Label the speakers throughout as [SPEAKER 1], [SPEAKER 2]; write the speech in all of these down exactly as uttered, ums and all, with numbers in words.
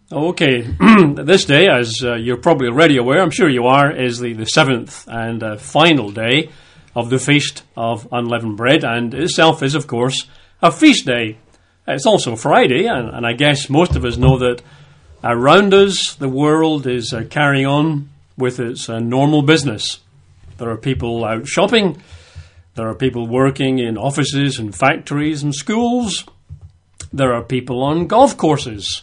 [SPEAKER 1] Okay, this day, as uh, you're probably already aware, I'm sure you are, is the, the seventh and uh, final day of the Feast of Unleavened Bread, and itself is, of course, a feast day. It's also Friday, and, and I guess most of us know that around us, the world is uh, carrying on with its uh, normal business. There are people out shopping, there are people working in offices and factories and schools, there are people on golf courses.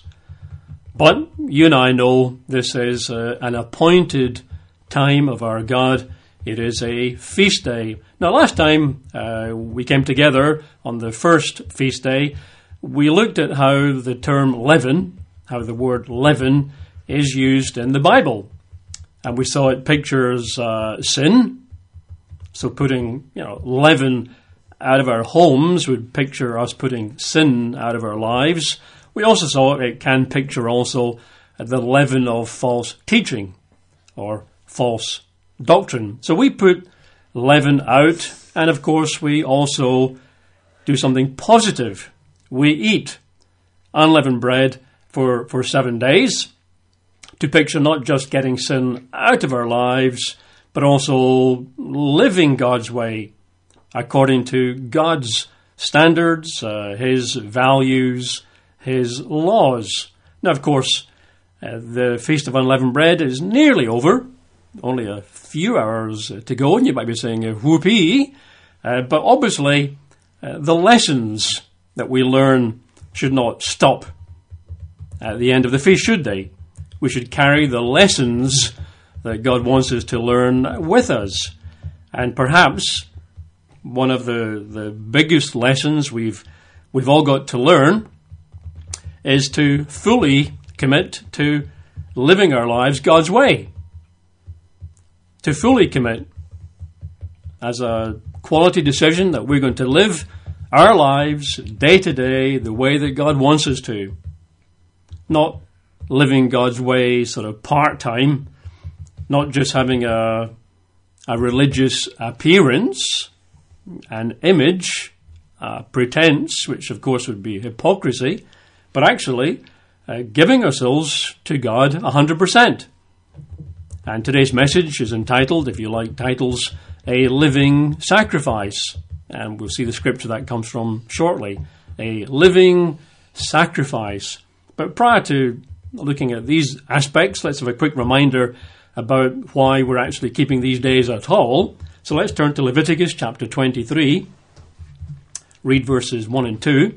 [SPEAKER 1] But you and I know this is uh, an appointed time of our God. It is a feast day. Now, last time uh, we came together on the first feast day, we looked at how the term leaven, how the word leaven is used in the Bible. And we saw it pictures uh, sin. So putting, you know, leaven out of our homes would picture us putting sin out of our lives. We also saw it can picture also the leaven of false teaching or false doctrine. So we put leaven out, and of course we also do something positive. We eat unleavened bread for, for seven days to picture not just getting sin out of our lives, but also living God's way according to God's standards, uh, His values, His laws. Now, of course, uh, the Feast of Unleavened Bread is nearly over. Only a few hours to go, and you might be saying, whoopee. Uh, but obviously, uh, the lessons that we learn should not stop at the end of the feast, should they? We should carry the lessons that God wants us to learn with us. And perhaps one of the, the biggest lessons we've we've all got to learn is to fully commit to living our lives God's way. To fully commit as a quality decision that we're going to live our lives day to day the way that God wants us to. Not living God's way sort of part-time, not just having a, a religious appearance, an image, a pretense, which of course would be hypocrisy, but actually uh, giving ourselves to God one hundred percent. And today's message is entitled, if you like titles, A Living Sacrifice. And we'll see the scripture that comes from shortly. A living sacrifice. But prior to looking at these aspects, let's have a quick reminder about why we're actually keeping these days at all. So let's turn to Leviticus chapter twenty-three. Read verses one and two.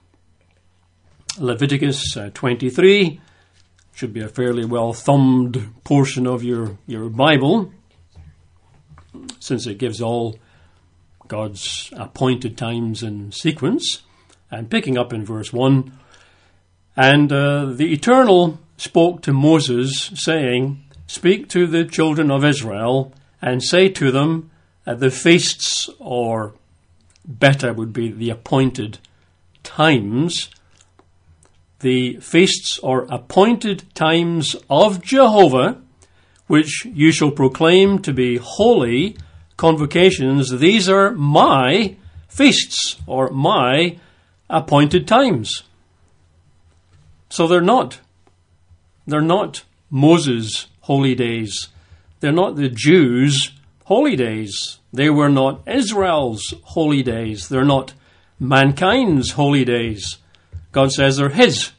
[SPEAKER 1] Leviticus uh, twenty-three should be a fairly well-thumbed portion of your, your Bible, since it gives all God's appointed times in sequence. And picking up in verse one, and uh, the Eternal spoke to Moses, saying, Speak to the children of Israel, and say to them, at the feasts, or better would be the appointed times, the feasts or appointed times of Jehovah, which you shall proclaim to be holy convocations. These are my feasts or my appointed times. So they're not. They're not Moses' holy days. They're not the Jews' holy days. They were not Israel's holy days. They're not mankind's holy days. God says they're His.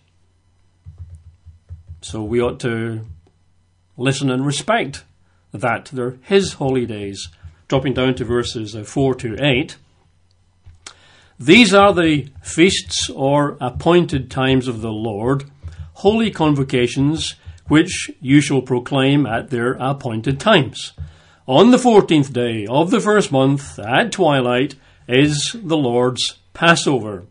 [SPEAKER 1] So we ought to listen and respect that. They're His holy days. Dropping down to verses four to eight. These are the feasts or appointed times of the Lord, holy convocations, which you shall proclaim at their appointed times. On the fourteenth day of the first month at twilight is the Lord's Passover.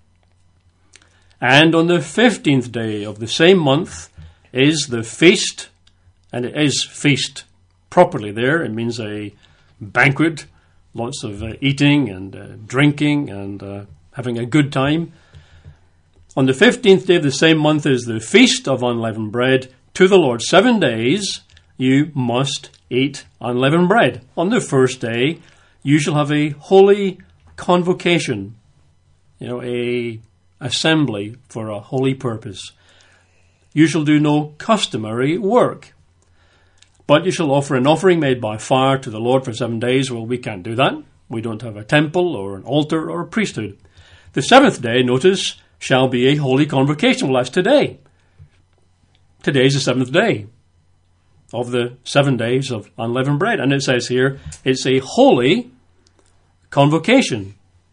[SPEAKER 1] And on the fifteenth day of the same month is the feast, and it is feast properly there. It means a banquet, lots of uh, eating and uh, drinking and uh, having a good time. On the fifteenth day of the same month is the Feast of Unleavened Bread to the Lord. Seven days you must eat unleavened bread. On the first day you shall have a holy convocation, you know, a assembly for a holy purpose. you shall do no customary work. But you shall offer an offering made by fire to the Lord for seven days. Well, we can't do that. We don't have a temple or an altar or a priesthood. The seventh day, notice, shall be a holy convocation. Well, that's today. Today is the seventh day of the seven days of unleavened bread. And it says here, it's a holy convocation.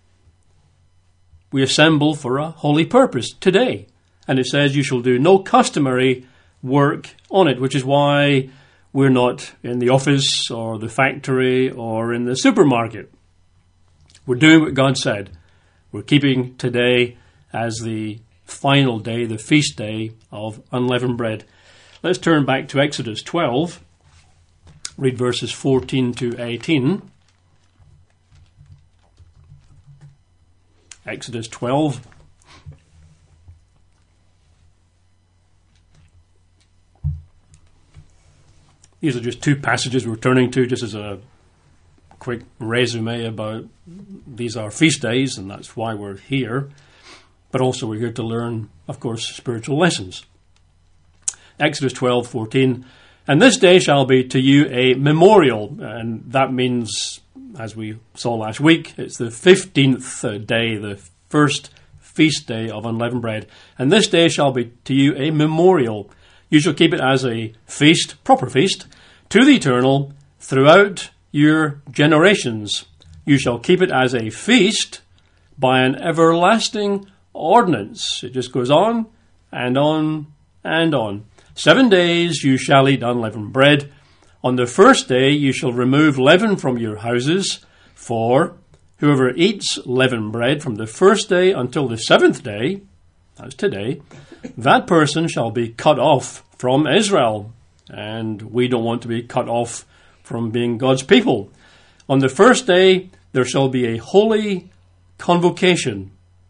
[SPEAKER 1] We assemble for a holy purpose today. And it says you shall do no customary work on it, which is why we're not in the office or the factory or in the supermarket. We're doing what God said. We're keeping today as the final day, the feast day of unleavened bread. Let's turn back to Exodus twelve. Read verses fourteen to eighteen. Exodus twelve. These are just two passages we're turning to, just as a quick resume about these are feast days, and that's why we're here. But also we're here to learn, of course, spiritual lessons. Exodus twelve fourteen. And this day shall be to you a memorial. And that means, as we saw last week, it's the fifteenth day, the first feast day of unleavened bread. And this day shall be to you a memorial. You shall keep it as a feast, proper feast, to the eternal throughout your generations. You shall keep it as a feast by an everlasting ordinance. It just goes on and on and on. Seven days you shall eat unleavened bread. On the first day you shall remove leaven from your houses, for whoever eats leavened bread from the first day until the seventh day, that's today, that person shall be cut off from Israel. And we don't want to be cut off from being God's people. On the first day there shall be a holy convocation,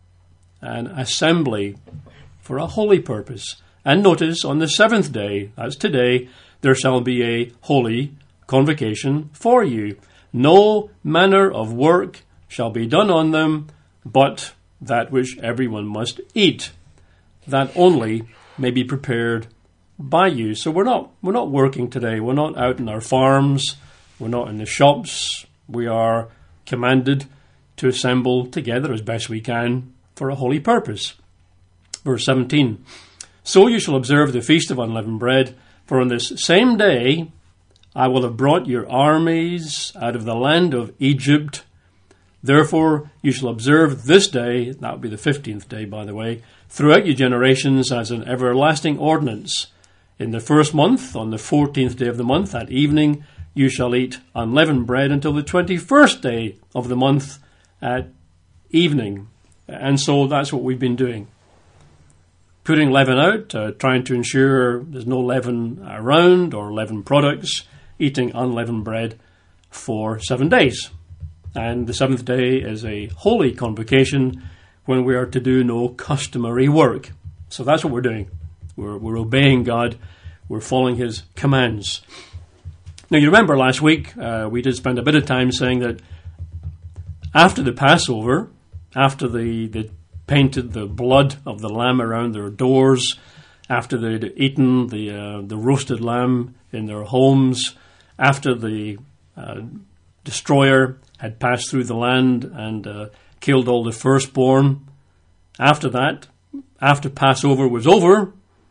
[SPEAKER 1] an assembly for a holy purpose. And notice, on the seventh day, that's today, there shall be a holy convocation for you. No manner of work shall be done on them, but that which everyone must eat, that only may be prepared by you. So we're not we're not working today. We're not out in our farms. We're not in the shops. We are commanded to assemble together as best we can for a holy purpose. Verse seventeen. So you shall observe the feast of unleavened bread, for on this same day I will have brought your armies out of the land of Egypt. Therefore you shall observe this day, that will be the fifteenth day, by the way, throughout your generations as an everlasting ordinance. In the first month, on the fourteenth day of the month, at evening, you shall eat unleavened bread until the twenty-first day of the month at evening. And so that's what we've been doing. Putting leaven out, uh, trying to ensure there's no leaven around or leaven products, eating unleavened bread for seven days. And the seventh day is a holy convocation when we are to do no customary work. So that's what we're doing. We're, we're obeying God. We're following his commands. Now, you remember last week, uh, we did spend a bit of time saying that after the Passover, after the, the painted the blood of the lamb around their doors, after they'd eaten the uh, the roasted lamb in their homes, after the uh, destroyer had passed through the land and uh, killed all the firstborn, after that, after Passover was over,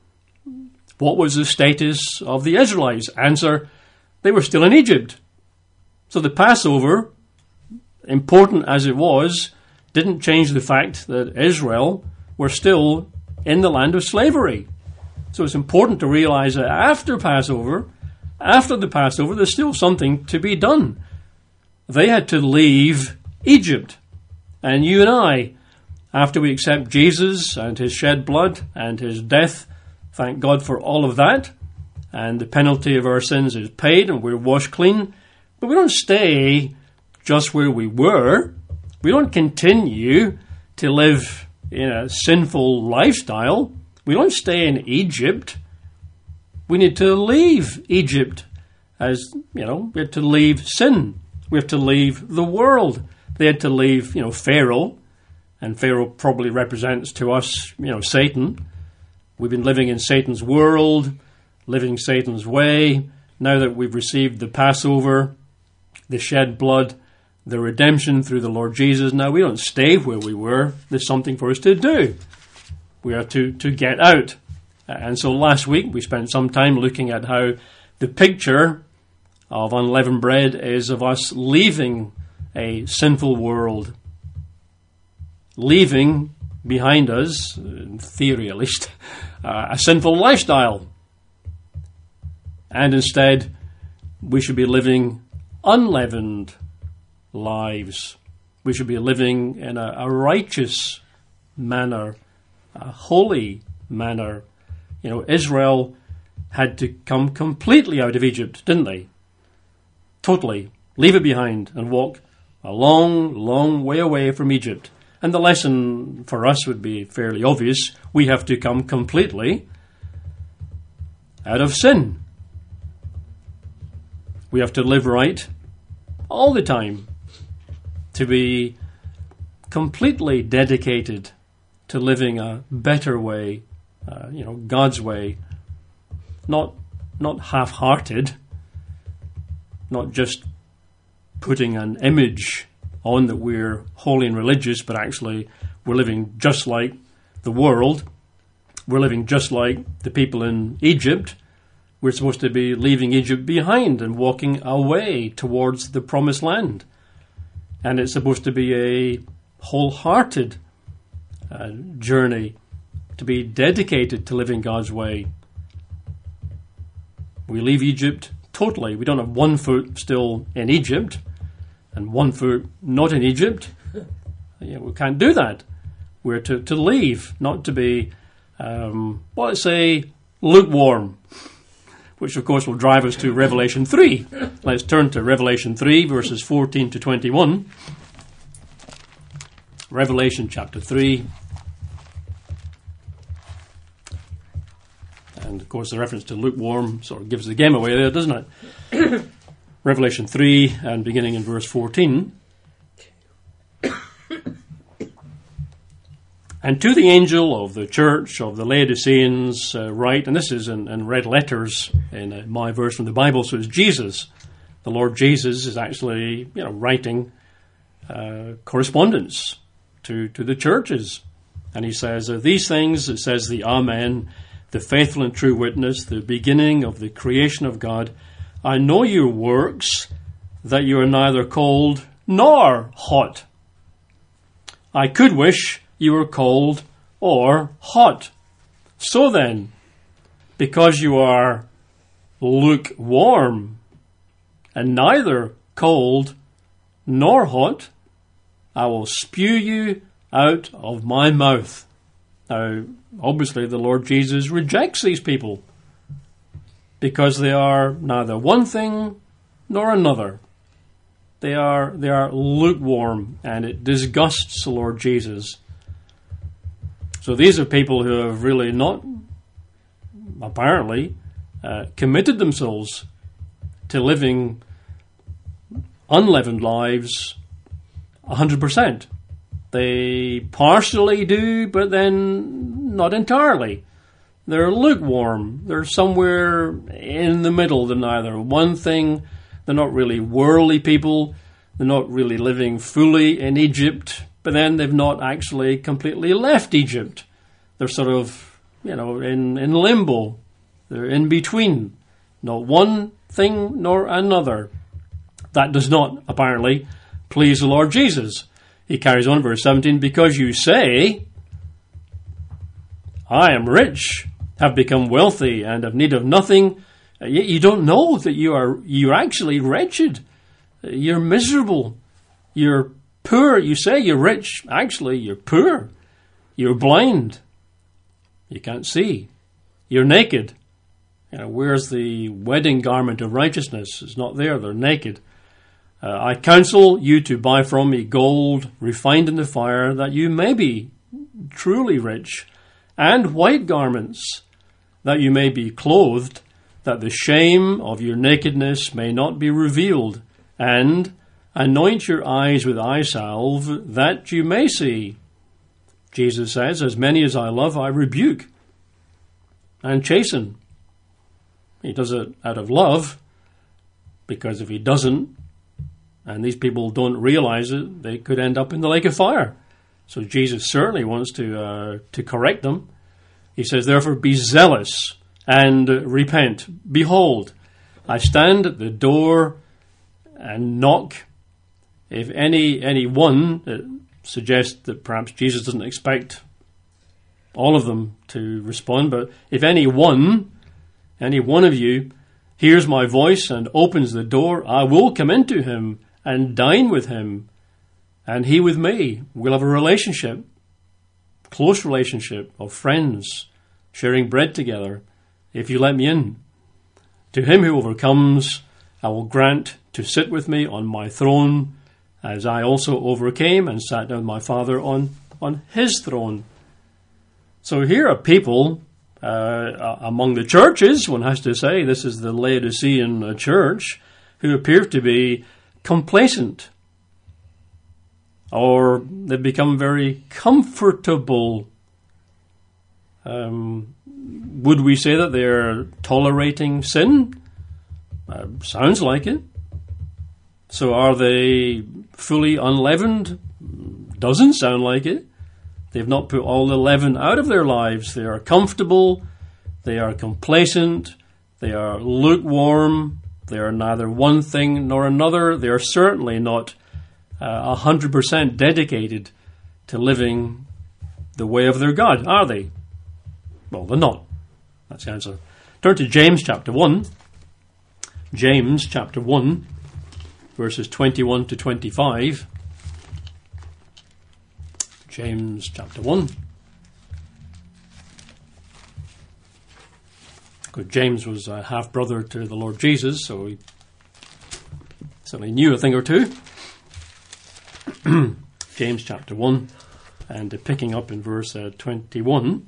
[SPEAKER 1] what was the status of the Israelites? Answer, they were still in Egypt. So the Passover, important as it was, didn't change the fact that Israel were still in the land of slavery. So it's important to realize that after Passover, after the Passover, there's still something to be done. They had to leave Egypt. And you and I, after we accept Jesus and his shed blood and his death, thank God for all of that, and the penalty of our sins is paid and we're washed clean, but we don't stay just where we were. We don't continue to live in a sinful lifestyle. We don't stay in Egypt. We need to leave Egypt. As, you know, we had to leave sin. We have to leave the world. They had to leave, you know, Pharaoh. And Pharaoh probably represents to us, you know, Satan. We've been living in Satan's world, living Satan's way. Now that we've received the Passover, the shed blood, the redemption through the Lord Jesus, now we don't stay where we were. There's something for us to do. We are to, to get out. And so last week we spent some time looking at how the picture of unleavened bread is of us leaving a sinful world, leaving behind us, in theory at least, uh, a sinful lifestyle. And instead, we should be living unleavened lives. We should be living in a, a righteous manner, a holy manner. You know, Israel had to come completely out of Egypt, didn't they? Totally. Leave it behind and walk a long, long way away from Egypt. And the lesson for us would be fairly obvious. We have to come completely out of sin. We have to live right all the time, to be completely dedicated to living a better way, uh, you know, God's way, not not half-hearted, not just putting an image on that we're holy and religious, but actually we're living just like the world. We're living just like the people in Egypt. We're supposed to be leaving Egypt behind and walking away towards the promised land. And it's supposed to be a wholehearted uh, journey, to be dedicated to living God's way. We leave Egypt totally. We don't have one foot still in Egypt and one foot not in Egypt. Yeah, we can't do that. We're to, to leave, not to be, um, well, let's say, lukewarm, which of course will drive us to Revelation three. Let's turn to Revelation three, verses fourteen to twenty-one. Revelation chapter three. And of course the reference to lukewarm sort of gives the game away there, doesn't it? Revelation three, and beginning in verse fourteen. And to the angel of the church of the Laodiceans uh, write, and this is in, in red letters in uh, my verse from the Bible, so it's Jesus. The Lord Jesus is actually, you know, writing uh, correspondence to, to the churches. And he says, uh, these things, it says the Amen, the faithful and true witness, the beginning of the creation of God. I know your works, that you are neither cold nor hot. I could wish you were cold or hot. So then, because you are lukewarm and neither cold nor hot, I will spew you out of my mouth. Now, obviously the Lord Jesus rejects these people because they are neither one thing nor another. They are, they are lukewarm, and it disgusts the Lord Jesus. So these are people who have really not, apparently, uh, committed themselves to living unleavened lives one hundred percent. They partially do, but then not entirely. They're lukewarm. They're somewhere in the middle. They're neither one thing. They're not really worldly people. They're not really living fully in Egypt. But then they've not actually completely left Egypt. They're sort of, you know, in, in limbo. They're in between. Not one thing nor another. That does not, apparently, please the Lord Jesus. He carries on, verse seventeen, because you say, I am rich, have become wealthy, and have need of nothing, yet you don't know that you are you're actually wretched. You're miserable. You're poor. You say you're rich. Actually, you're poor. You're blind. You can't see. You're naked. You know, where's the wedding garment of righteousness? It's not there. They're naked. Uh, I counsel you to buy from me gold refined in the fire, that you may be truly rich, and white garments, that you may be clothed, that the shame of your nakedness may not be revealed, and anoint your eyes with eye salve, that you may see. Jesus says, as many as I love, I rebuke. and chasten. He does it out of love, because if he doesn't, and these people don't realize it, they could end up in the lake of fire. So Jesus certainly wants to uh, to correct them. He says, therefore, be zealous and repent. Behold, I stand at the door and knock. If any any one uh, suggests that perhaps Jesus doesn't expect all of them to respond, but if any one, any one of you hears my voice and opens the door, I will come into him and dine with him, and he with me. We'll have a relationship, close relationship of friends, sharing bread together, if you let me in. To him who overcomes, I will grant to sit with me on my throne, as I also overcame and sat down with my Father on, on his throne. So here are people uh, among the churches, one has to say, this is the Laodicean church, who appear to be complacent, or they've become very comfortable. Um, would we say that they're tolerating sin? Uh, sounds like it. So are they fully unleavened? Doesn't sound like it. They've not put all the leaven out of their lives. They are comfortable. They are complacent. They are lukewarm. They are neither one thing nor another. They are certainly not a uh, hundred percent dedicated to living the way of their God, are they? Well, they're not. That's the answer. Turn to James chapter one. James chapter one, verses twenty-one to twenty-five. James chapter one. Because James was a half-brother to the Lord Jesus, so he certainly knew a thing or two. James chapter one, and uh, picking up in verse uh, twenty-one.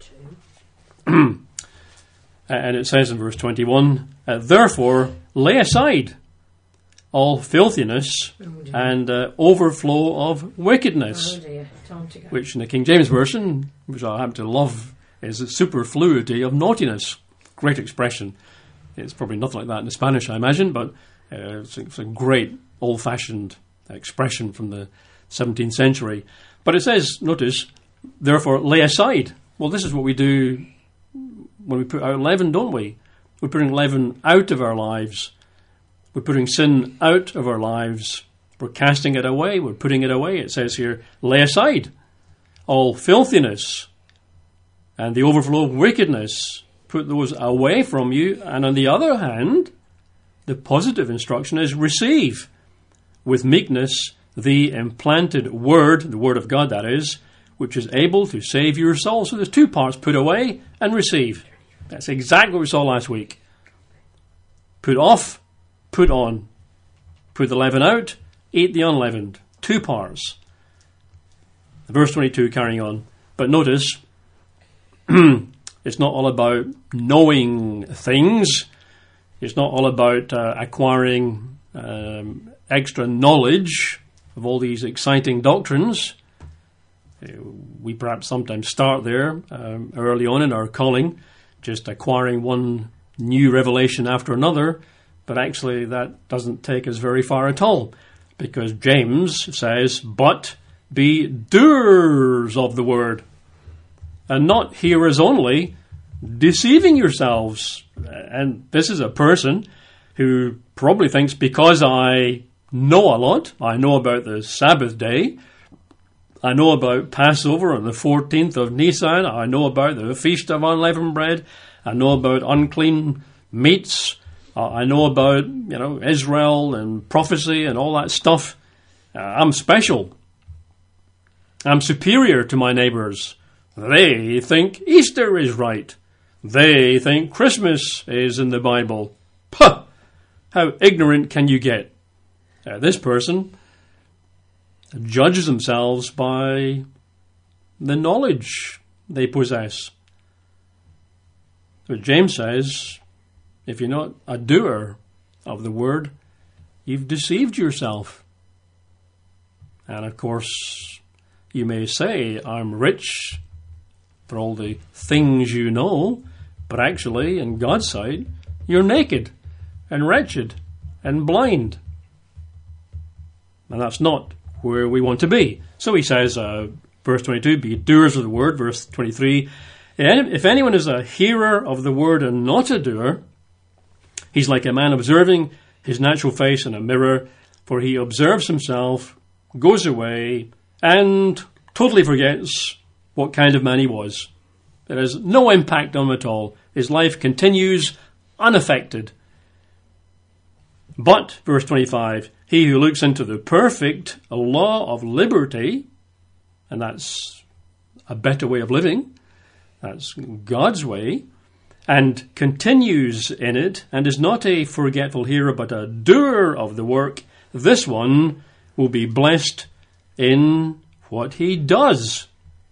[SPEAKER 1] And it says in verse twenty-one, uh, therefore lay aside all filthiness oh and uh, overflow of wickedness, oh which in the King James Version, which I happen to love, is a superfluity of naughtiness. Great expression. It's probably nothing like that in the Spanish, I imagine, but uh, it's, a, it's a great old-fashioned expression from the seventeenth century. But it says, notice, therefore lay aside. Well, this is what we do when we put out leaven, don't we? We're putting leaven out of our lives. We're putting sin out of our lives. We're casting it away. We're putting it away. It says here, lay aside all filthiness and the overflow of wickedness. Put those away from you. And on the other hand, the positive instruction is receive with meekness the implanted word, the word of God that is, which is able to save your soul. So there's two parts, put away and receive. That's exactly what we saw last week. Put off, put on. Put the leaven out, eat the unleavened. Two parts. Verse twenty-two, carrying on. But notice, it's not all about knowing things. It's not all about uh, acquiring um, extra knowledge of all these exciting doctrines. We perhaps sometimes start there um, early on in our calling, just acquiring one new revelation after another, but actually that doesn't take us very far at all, because James says, but be doers of the word, and not hearers only, deceiving yourselves. And this is a person who probably thinks, because I know a lot, I know about the Sabbath day, I know about Passover on the fourteenth of Nisan, I know about the Feast of Unleavened Bread, I know about unclean meats, uh, I know about, you know, Israel and prophecy and all that stuff. Uh, I'm special. I'm superior to my neighbours. They think Easter is right. They think Christmas is in the Bible. Puh! How ignorant can you get? Uh, this person judges themselves by the knowledge they possess. But James says, if you're not a doer of the word, you've deceived yourself. And of course, you may say, I'm rich for all the things you know, But actually, in God's sight, you're naked and wretched and blind. And that's not where we want to be. So he says, uh, verse twenty-two, be doers of the word. Verse twenty-three, if anyone is a hearer of the word and not a doer, he's like a man observing his natural face in a mirror, for he observes himself, goes away, and totally forgets what kind of man he was. There is no impact on him at all. His life continues unaffected. But, verse twenty-five, he who looks into the perfect law of liberty, and that's a better way of living, that's God's way, and continues in it, and is not a forgetful hearer, but a doer of the work, this one will be blessed in what he does.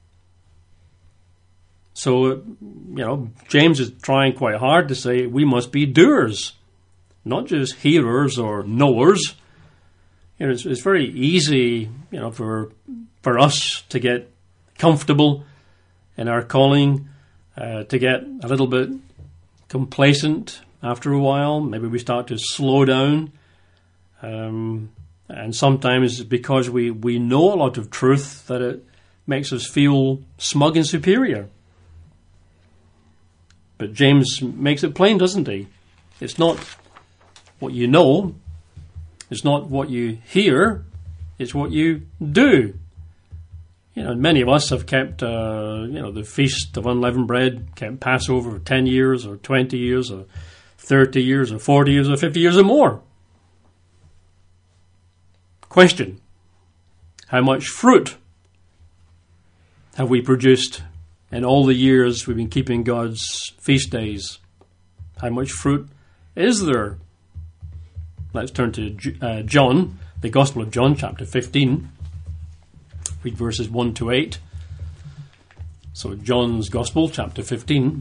[SPEAKER 1] So, you know, James is trying quite hard to say we must be doers, not just hearers or knowers. You know, it's, it's very easy, you know, for for us to get comfortable in our calling, uh, to get a little bit complacent after a while. Maybe we start to slow down. Um, and sometimes because we, we know a lot of truth, that it makes us feel smug and superior. But James makes it plain, doesn't he? It's not what you know. It's not what you hear. It's what you do. You know, many of us have kept, uh, you know, the Feast of Unleavened Bread, kept Passover for ten years or twenty years or thirty years or forty years or fifty years or more. Question: how much fruit have we produced in all the years we've been keeping God's feast days? How much fruit is there? Let's turn to uh, John, the Gospel of John, chapter fifteen. Read verses one to eight. So John's Gospel, chapter fifteen.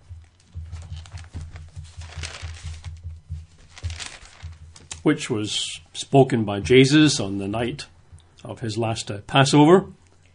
[SPEAKER 1] Which was spoken by Jesus on the night of his last uh, Passover.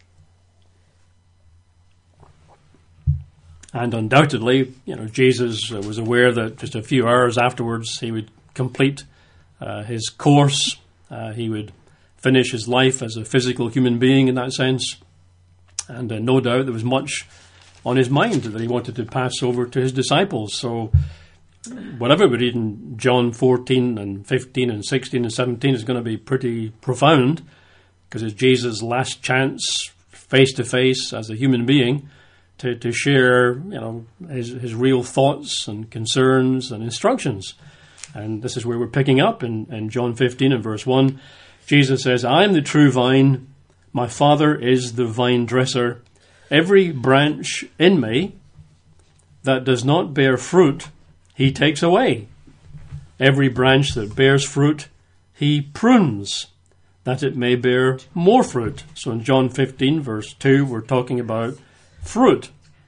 [SPEAKER 1] And undoubtedly, you know, Jesus uh, was aware that just a few hours afterwards he would complete uh, his course. Uh, he would finish his life as a physical human being in that sense. And uh, no doubt there was much on his mind that he wanted to pass over to his disciples. So whatever we read in John fourteen and fifteen and sixteen and seventeen is going to be pretty profound, because it's Jesus' last chance face to face as a human being to, to share, you know, his, his real thoughts and concerns and instructions. And this is where we're picking up in, in John fifteen and verse one. Jesus says, I am the true vine, my Father is the vine dresser. Every branch in me that does not bear fruit, he takes away. Every branch that bears fruit, he prunes, that it may bear more fruit. So in John fifteen, verse two, we're talking about fruit.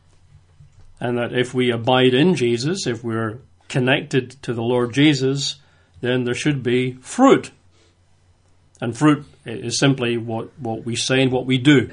[SPEAKER 1] And that if we abide in Jesus, if we're connected to the Lord Jesus, then there should be fruit. And fruit is simply what, what we say and what we do.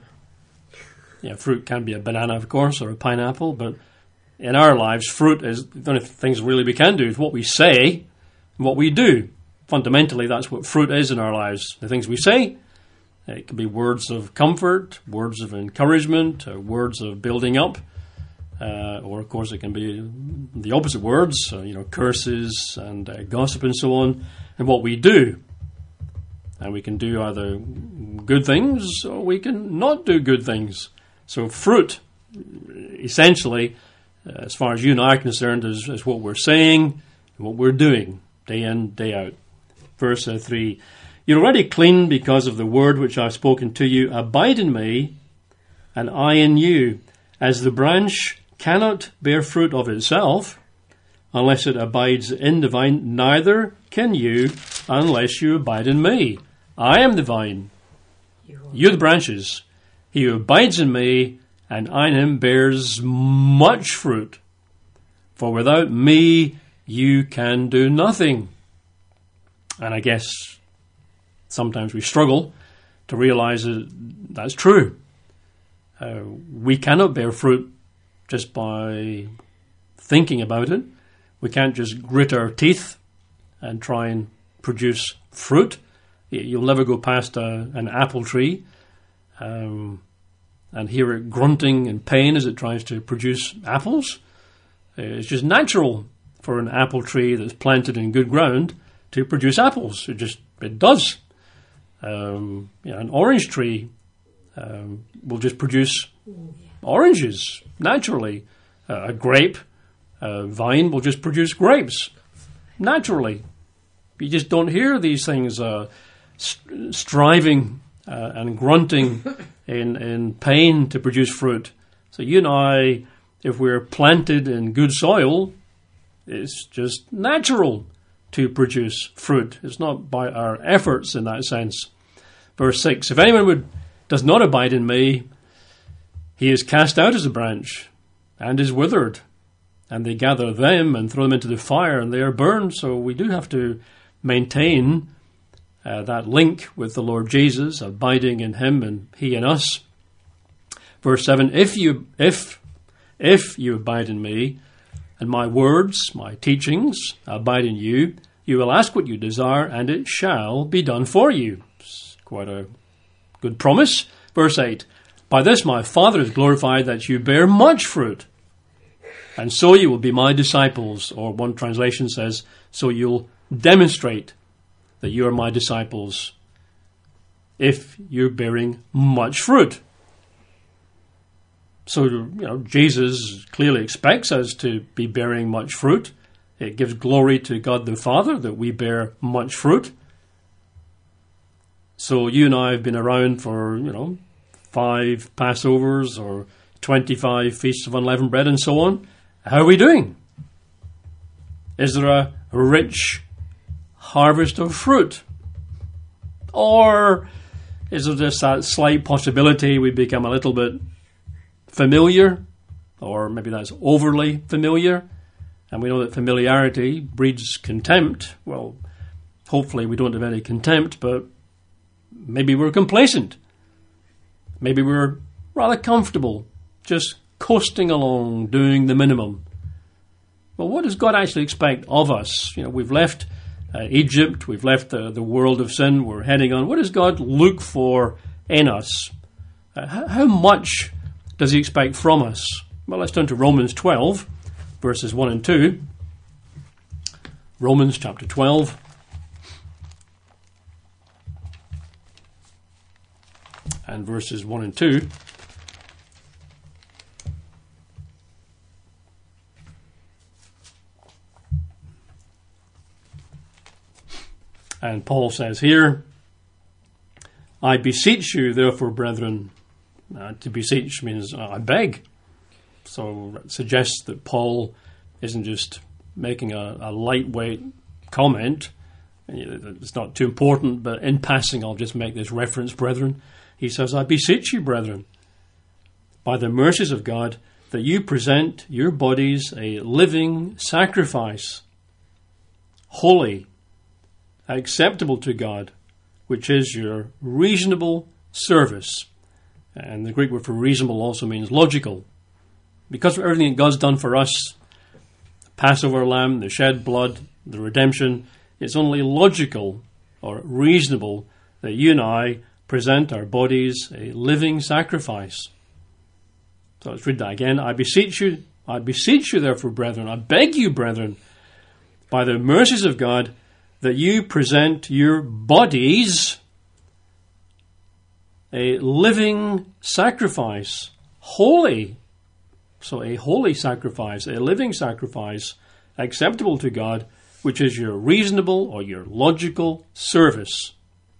[SPEAKER 1] Yeah, fruit can be a banana, of course, or a pineapple, but in our lives, fruit is the only things really we can do is what we say and what we do. Fundamentally, that's what fruit is in our lives. The things we say, it can be words of comfort, words of encouragement, uh, words of building up, uh, or of course it can be the opposite words, uh, you know, curses and uh, gossip and so on, and what we do. And we can do either good things or we can not do good things. So fruit, essentially, uh, as far as you and I are concerned, is, is what we're saying and what we're doing, day in, day out. Verse uh, three, you're already clean because of the word which I've spoken to you. Abide in me, and I in you. As the branch cannot bear fruit of itself, unless it abides in the vine, neither can you unless you abide in me. I am the vine, you the branches. He who abides in me, and I in him, bears much fruit. For without me, you can do nothing. And I guess sometimes we struggle to realize that that's true. Uh, we cannot bear fruit just by thinking about it. We can't just grit our teeth and try and produce fruit. You'll never go past a, an apple tree um, and hear it grunting in pain as it tries to produce apples. It's just natural for an apple tree that's planted in good ground to produce apples. It just it does. Um, you know, an orange tree um, will just produce oranges naturally. Uh, a grape uh, vine will just produce grapes naturally. You just don't hear these things uh, st- striving uh, and grunting in in pain to produce fruit. So you and I, if we're planted in good soil, it's just natural to produce fruit. It's not by our efforts in that sense. Verse six, if anyone would, does not abide in me, he is cast out as a branch and is withered. And they gather them and throw them into the fire and they are burned. So we do have to maintain uh, that link with the Lord Jesus, abiding in him and he in us. Verse seven, if you, if, if you abide in me, and my words, my teachings, abide in you, you will ask what you desire, and it shall be done for you. It's quite a good promise. Verse eight, by this my Father is glorified, that you bear much fruit, and so you will be my disciples. Or one translation says, so you'll demonstrate that you are my disciples if you're bearing much fruit. So, you know, Jesus clearly expects us to be bearing much fruit. It gives glory to God the Father that we bear much fruit. So you and I have been around for, you know, five Passovers or twenty-five Feasts of Unleavened Bread and so on. How are we doing? Is there a rich harvest of fruit? Or is there just that slight possibility we become a little bit familiar, or maybe that's overly familiar, and we know that familiarity breeds contempt? Well, hopefully we don't have any contempt, but maybe we're complacent. Maybe we're rather comfortable, just coasting along, doing the minimum. Well, what does God actually expect of us? You know, we've left uh, Egypt, we've left the, the world of sin, we're heading on. What does God look for in us? Uh, how, how much does he expect from us? Well, let's turn to Romans twelve, verses one and two. Romans chapter twelve. And verses one and two. And Paul says here, I beseech you, therefore, brethren. Uh, to beseech means uh, I beg. So it suggests that Paul isn't just making a, a lightweight comment. It's not too important, but in passing I'll just make this reference, brethren. He says, I beseech you, brethren, by the mercies of God, that you present your bodies a living sacrifice, holy, acceptable to God, which is your reasonable service. And the Greek word for reasonable also means logical. Because of everything that God's done for us, the Passover lamb, the shed blood, the redemption, it's only logical or reasonable that you and I present our bodies a living sacrifice. So let's read that again. I beseech you, I beseech you therefore, brethren, I beg you, brethren, by the mercies of God, that you present your bodies a living sacrifice, holy. So a holy sacrifice, a living sacrifice, acceptable to God, which is your reasonable or your logical service.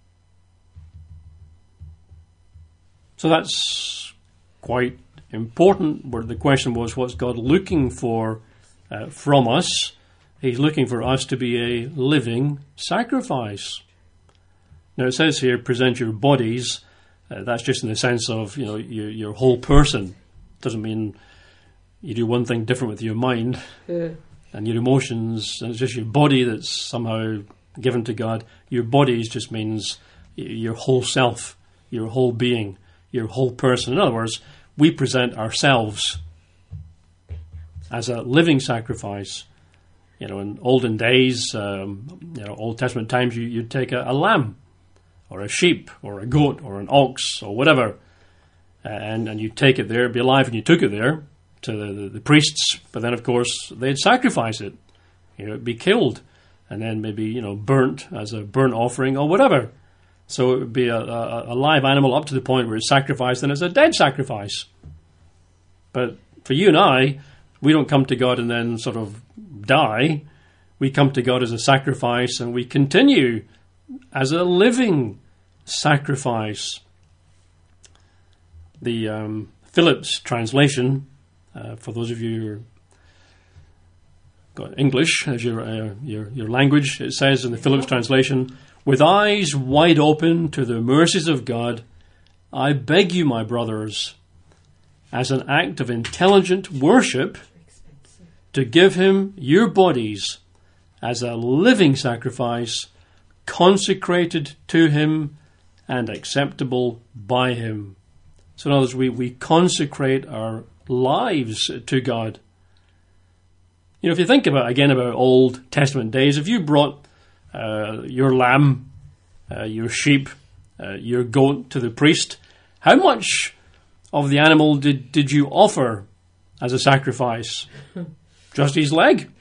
[SPEAKER 1] So that's quite important. Where the question was, what's God looking for uh, from us? He's looking for us to be a living sacrifice. Now it says here, present your bodies. Uh, that's just in the sense of, you know, your, your whole person. Doesn't mean you do one thing different with your mind yeah. and your emotions. And it's just your body that's somehow given to God. Your bodies just means your whole self, your whole being, your whole person. In other words, we present ourselves as a living sacrifice. You know, in olden days, um, you know, Old Testament times, you, you'd take a, a lamb or a sheep or a goat or an ox or whatever, and, and you'd take it there, it'd be alive, and you took it there to the, the, the priests, but then, of course, they'd sacrifice it. You know, it'd be killed and then maybe, you know, burnt as a burnt offering or whatever. So it would be a, a, a live animal up to the point where it's sacrificed, and it's a dead sacrifice. But for you and I, we don't come to God and then sort of die. We come to God as a sacrifice, and we continue as a living sacrifice. The um, Phillips translation, uh, for those of you who are got English as your, uh, your your language, it says in the Phillips translation, "With eyes wide open to the mercies of God, I beg you, my brothers, as an act of intelligent worship, to give him your bodies as a living sacrifice, consecrated to him and acceptable by him." So in other words, we, we consecrate our lives to God. You know, if you think about, again, about Old Testament days, if you brought uh, your lamb, uh, your sheep, uh, your goat to the priest, how much of the animal did, did you offer as a sacrifice? Just his leg?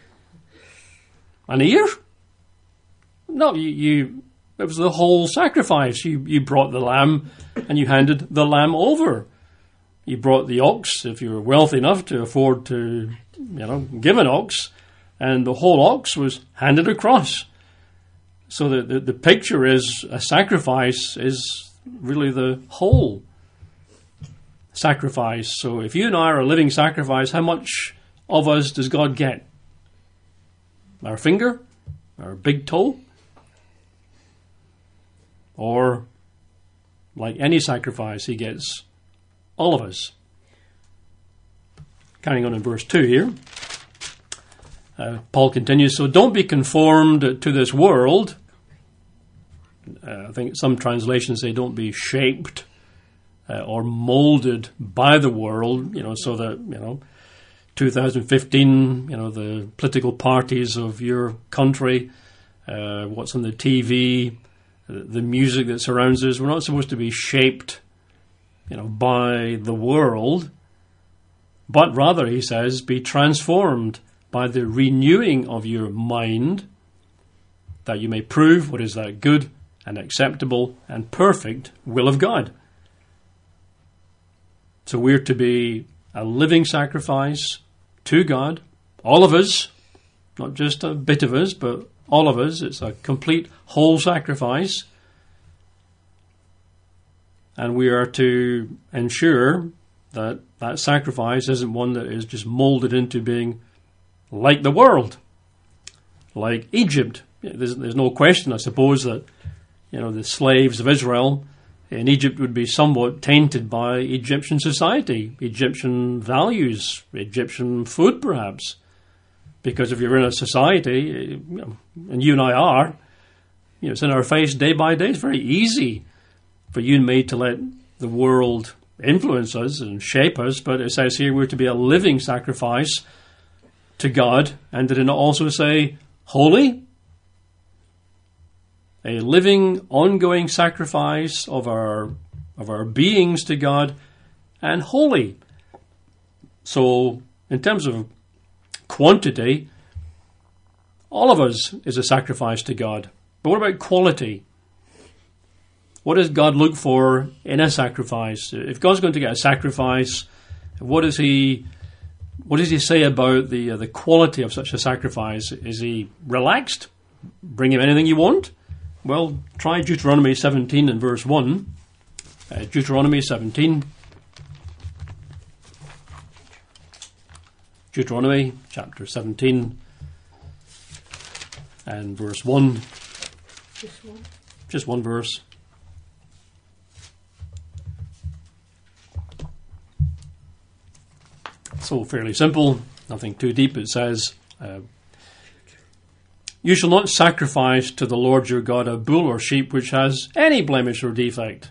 [SPEAKER 1] An ear? No, you, you it was the whole sacrifice. You, you brought the lamb and you handed the lamb over. You brought the ox, if you were wealthy enough to afford to, you know, give an ox, and the whole ox was handed across. So the, the, the picture is a sacrifice is really the whole sacrifice. So if you and I are a living sacrifice, how much of us does God get? Our finger? Our big toe? Or, like any sacrifice, he gets all of us. Carrying on in verse two here, uh, Paul continues, "So don't be conformed to this world." Uh, I think some translations say don't be shaped uh, or molded by the world, you know, so that, you know, two thousand fifteen, you know, the political parties of your country, uh, what's on the T V, the music that surrounds us, we're not supposed to be shaped, you know, by the world, but rather, he says, be transformed by the renewing of your mind, that you may prove what is that good and acceptable and perfect will of God. So we're to be a living sacrifice to God, all of us, not just a bit of us, but all of us. It's a complete whole sacrifice. And we are to ensure that that sacrifice isn't one that is just molded into being like the world, like Egypt. There's, there's no question, I suppose, that, you know, the slaves of Israel in Egypt would be somewhat tainted by Egyptian society, Egyptian values, Egyptian food, perhaps. Because if you're in a society, and you and I are, you know, it's in our face day by day. It's very easy for you and me to let the world influence us and shape us, but it says here we're to be a living sacrifice to God. And did it not also say holy? A living, ongoing sacrifice of our of our beings to God, and holy. So, in terms of quantity, all of us is a sacrifice to God. But what about quality? What does God look for in a sacrifice? If God's going to get a sacrifice, what does he what does he say about the uh, the quality of such a sacrifice? Is he relaxed? Bring him anything you want? Well, try Deuteronomy seventeen and verse one. Uh, Deuteronomy seventeen. Deuteronomy chapter seventeen and verse one.
[SPEAKER 2] Just one.
[SPEAKER 1] Just one verse. So fairly simple, nothing too deep. It says, uh, "You shall not sacrifice to the Lord your God a bull or sheep which has any blemish or defect,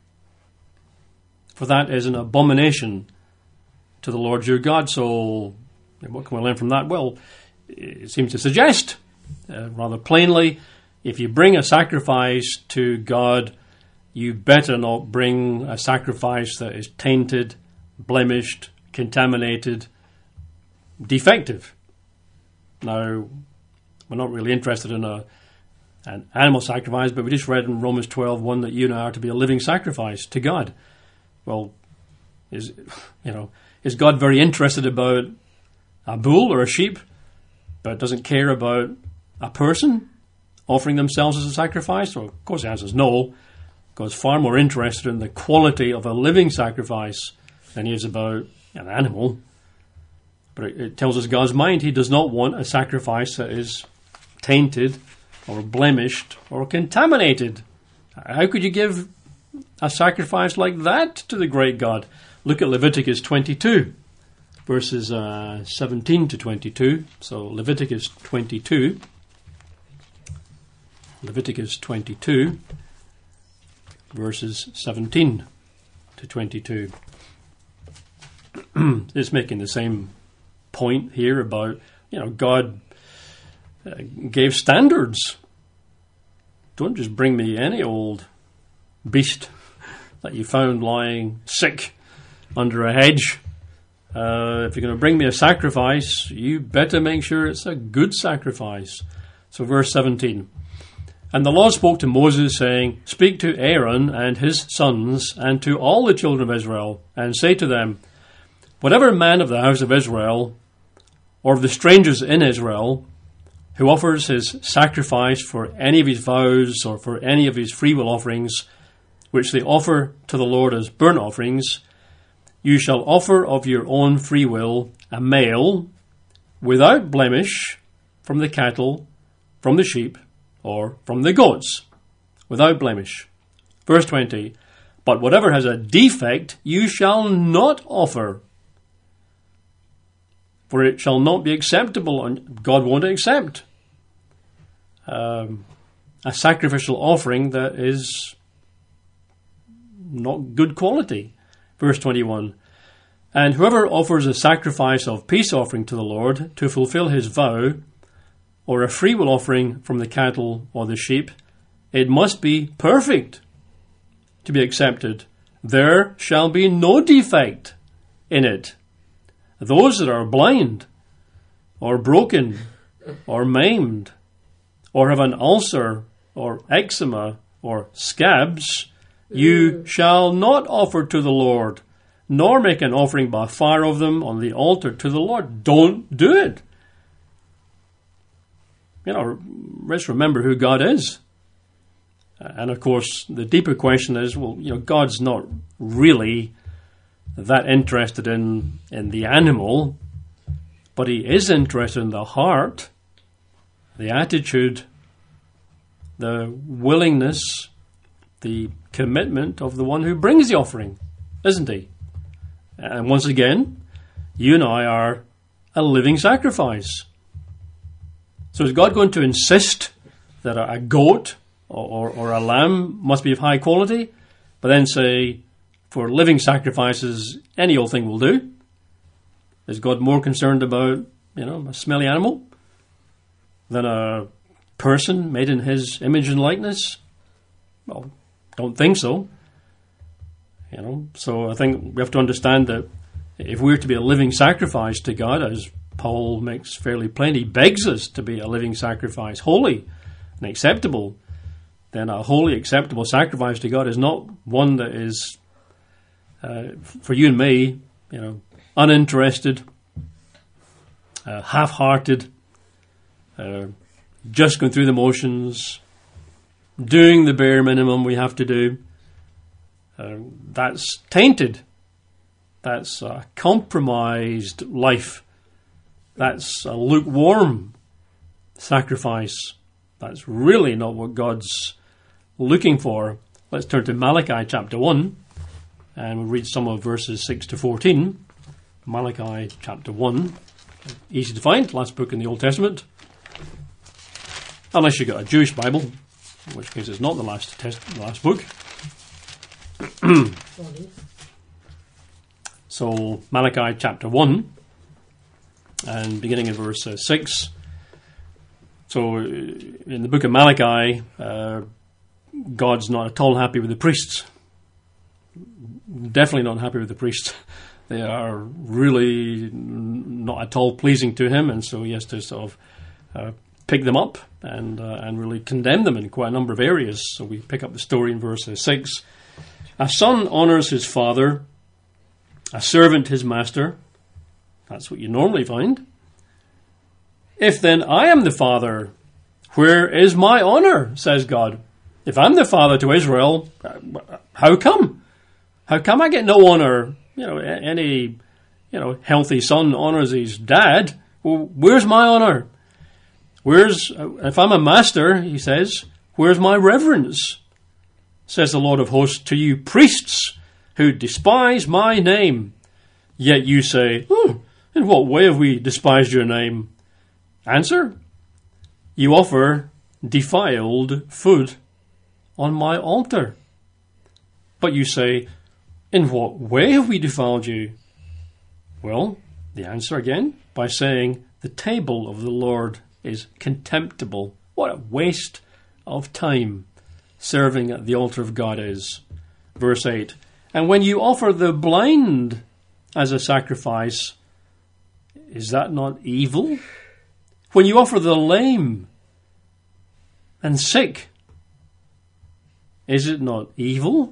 [SPEAKER 1] for that is an abomination to the Lord your God." So And what can we learn from that? Well, it seems to suggest, uh, rather plainly, if you bring a sacrifice to God, you better not bring a sacrifice that is tainted, blemished, contaminated, defective. Now, we're not really interested in a an animal sacrifice, but we just read in Romans twelve one that you and I are to be a living sacrifice to God. Well, is you know, is God very interested about a bull or a sheep, but doesn't care about a person offering themselves as a sacrifice? Well, of course the answer is no. God's far more interested in the quality of a living sacrifice than he is about an animal. But it, it tells us God's mind. He does not want a sacrifice that is tainted or blemished or contaminated. How could you give a sacrifice like that to the great God? Look at Leviticus twenty-two, verses uh, seventeen to twenty-two. So Leviticus twenty-two. Leviticus twenty-two, verses seventeen to twenty-two. It's making the same point here about, you know, God uh, gave standards. Don't just bring me any old beast that you found lying sick under a hedge. Uh, if you're going to bring me a sacrifice, you better make sure it's a good sacrifice. So verse seventeen. And the Lord spoke to Moses, saying, Speak to Aaron and his sons, and to all the children of Israel, and say to them, Whatever man of the house of Israel, or of the strangers in Israel, who offers his sacrifice for any of his vows, or for any of his freewill offerings, which they offer to the Lord as burnt offerings, you shall offer of your own free will a male, without blemish, from the cattle, from the sheep, or from the goats, without blemish. Verse twenty, But whatever has a defect, you shall not offer, for it shall not be acceptable, and God won't accept um, a sacrificial offering that is not good quality. Verse twenty-one, And whoever offers a sacrifice of peace offering to the Lord to fulfill his vow, or a freewill offering from the cattle or the sheep, it must be perfect to be accepted. There shall be no defect in it. Those that are blind, or broken, or maimed, or have an ulcer, or eczema, or scabs, you shall not offer to the Lord, nor make an offering by fire of them on the altar to the Lord. Don't do it. You know, let's remember who God is. And of course, the deeper question is, well, you know, God's not really that interested in, in the animal, but he is interested in the heart, the attitude, the willingness, the commitment of the one who brings the offering, isn't he? And once again, you and I are a living sacrifice. So is God going to insist that a goat or, or, or a lamb must be of high quality, but then say, for living sacrifices, any old thing will do? Is God more concerned about, you know, a smelly animal than a person made in his image and likeness? Well, don't think so. You know, so I think we have to understand that if we're to be a living sacrifice to God, as Paul makes fairly plain, he begs us to be a living sacrifice, holy and acceptable, then a holy, acceptable sacrifice to God is not one that is, uh, for you and me, you know, uninterested, uh, half-hearted, uh, just going through the motions, doing the bare minimum we have to do. Uh, that's tainted. That's a compromised life. That's a lukewarm sacrifice. That's really not what God's looking for. Let's turn to Malachi chapter one, and we'll read some of verses six to fourteen. Malachi chapter one. Easy to find, last book in the Old Testament. Unless you've got a Jewish Bible, in which case it's not the last, test, the last book. So, Malachi chapter one. and beginning in verse uh, six. So uh, in the book of Malachi, uh, God's not at all happy with the priests. Definitely not happy with the priests. They are really not at all pleasing to him, and so he has to sort of uh, pick them up and uh, and really condemn them in quite a number of areas. So we pick up the story in verse six. A son honors his father, a servant his master. That's what you normally find. If then I am the father, where is my honor, says God? If I'm the father to Israel, how come? How come I get no honor? You know, any, you know, healthy son honors his dad. Well, where's my honor? Where's, if I'm a master, he says, where's my reverence? Says the Lord of hosts, to you priests who despise my name. Yet you say, oh, in what way have we despised your name? Answer, you offer defiled food on my altar. But you say, in what way have we defiled you? Well, the answer again, by saying the table of the Lord is contemptible. What a waste of time serving at the altar of God is. Verse eight, and when you offer the blind as a sacrifice, is that not evil? When you offer the lame and sick, is it not evil?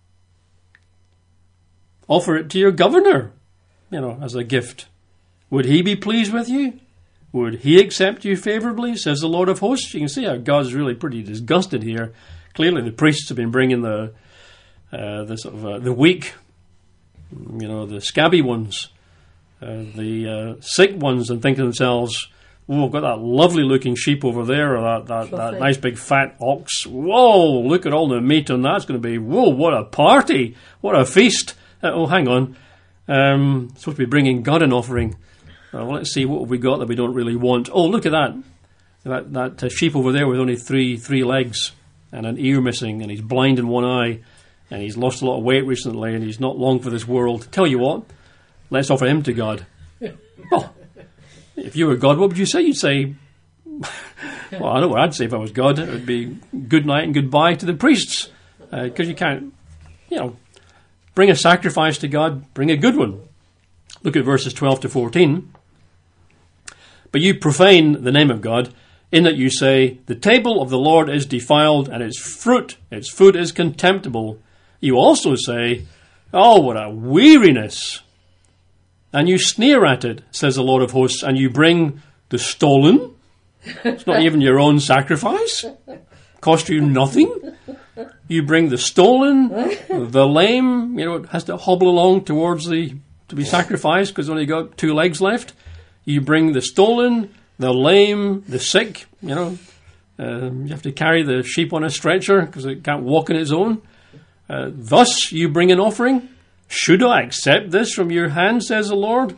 [SPEAKER 1] Offer it to your governor, you know, as a gift. Would he be pleased with you? Would he accept you favorably, says the Lord of hosts? You can see how God's really pretty disgusted here. Clearly the priests have been bringing the uh, the sort of uh, the weak, you know, the scabby ones, uh, the uh, sick ones, and think to themselves, oh, I've got that lovely looking sheep over there, or that, that, that nice big fat ox. Whoa, look at all the meat on that. It's going to be, whoa, what a party. What a feast. Uh, oh, hang on. Um, supposed to be bringing God an offering. Uh, well, let's see, what have we got that we don't really want? Oh, look at that. That, that uh, sheep over there with only three three legs and an ear missing, and he's blind in one eye, and he's lost a lot of weight recently, and he's not long for this world. Tell you what, let's offer him to God. Oh, if you were God, what would you say? You'd say, well, I know what I'd say if I was God. It would be good night and goodbye to the priests, because uh, you can't, you know, bring a sacrifice to God, bring a good one. Look at verses twelve to fourteen. But you profane the name of God, in that you say, the table of the Lord is defiled, and its fruit, its food is contemptible. You also say, oh, what a weariness. And you sneer at it, says the Lord of hosts, and you bring the stolen. It's not even your own sacrifice. Cost you nothing. You bring the stolen, the lame, you know, it has to hobble along towards the, to be sacrificed because only got two legs left. You bring the stolen, the lame, the sick, you know. Uh, you have to carry the sheep on a stretcher because it can't walk on its own. Uh, thus you bring an offering. Should I accept this from your hand, says the Lord?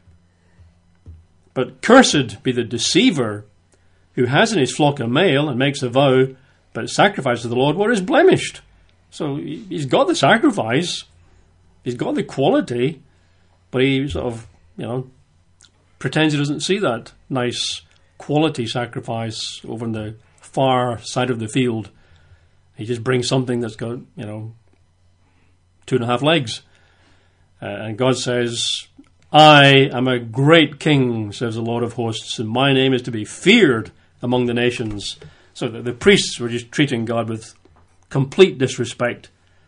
[SPEAKER 1] But cursed be the deceiver who has in his flock a male and makes a vow, but sacrifices to the Lord what is blemished. So he's got the sacrifice, he's got the quality, but he sort of, you know, pretends he doesn't see that nice quality sacrifice over on the far side of the field. He just brings something that's got, you know, two and a half legs. Uh, and God says, I am a great king, says the Lord of hosts, and my name is to be feared among the nations. So the, the priests were just treating God with complete disrespect.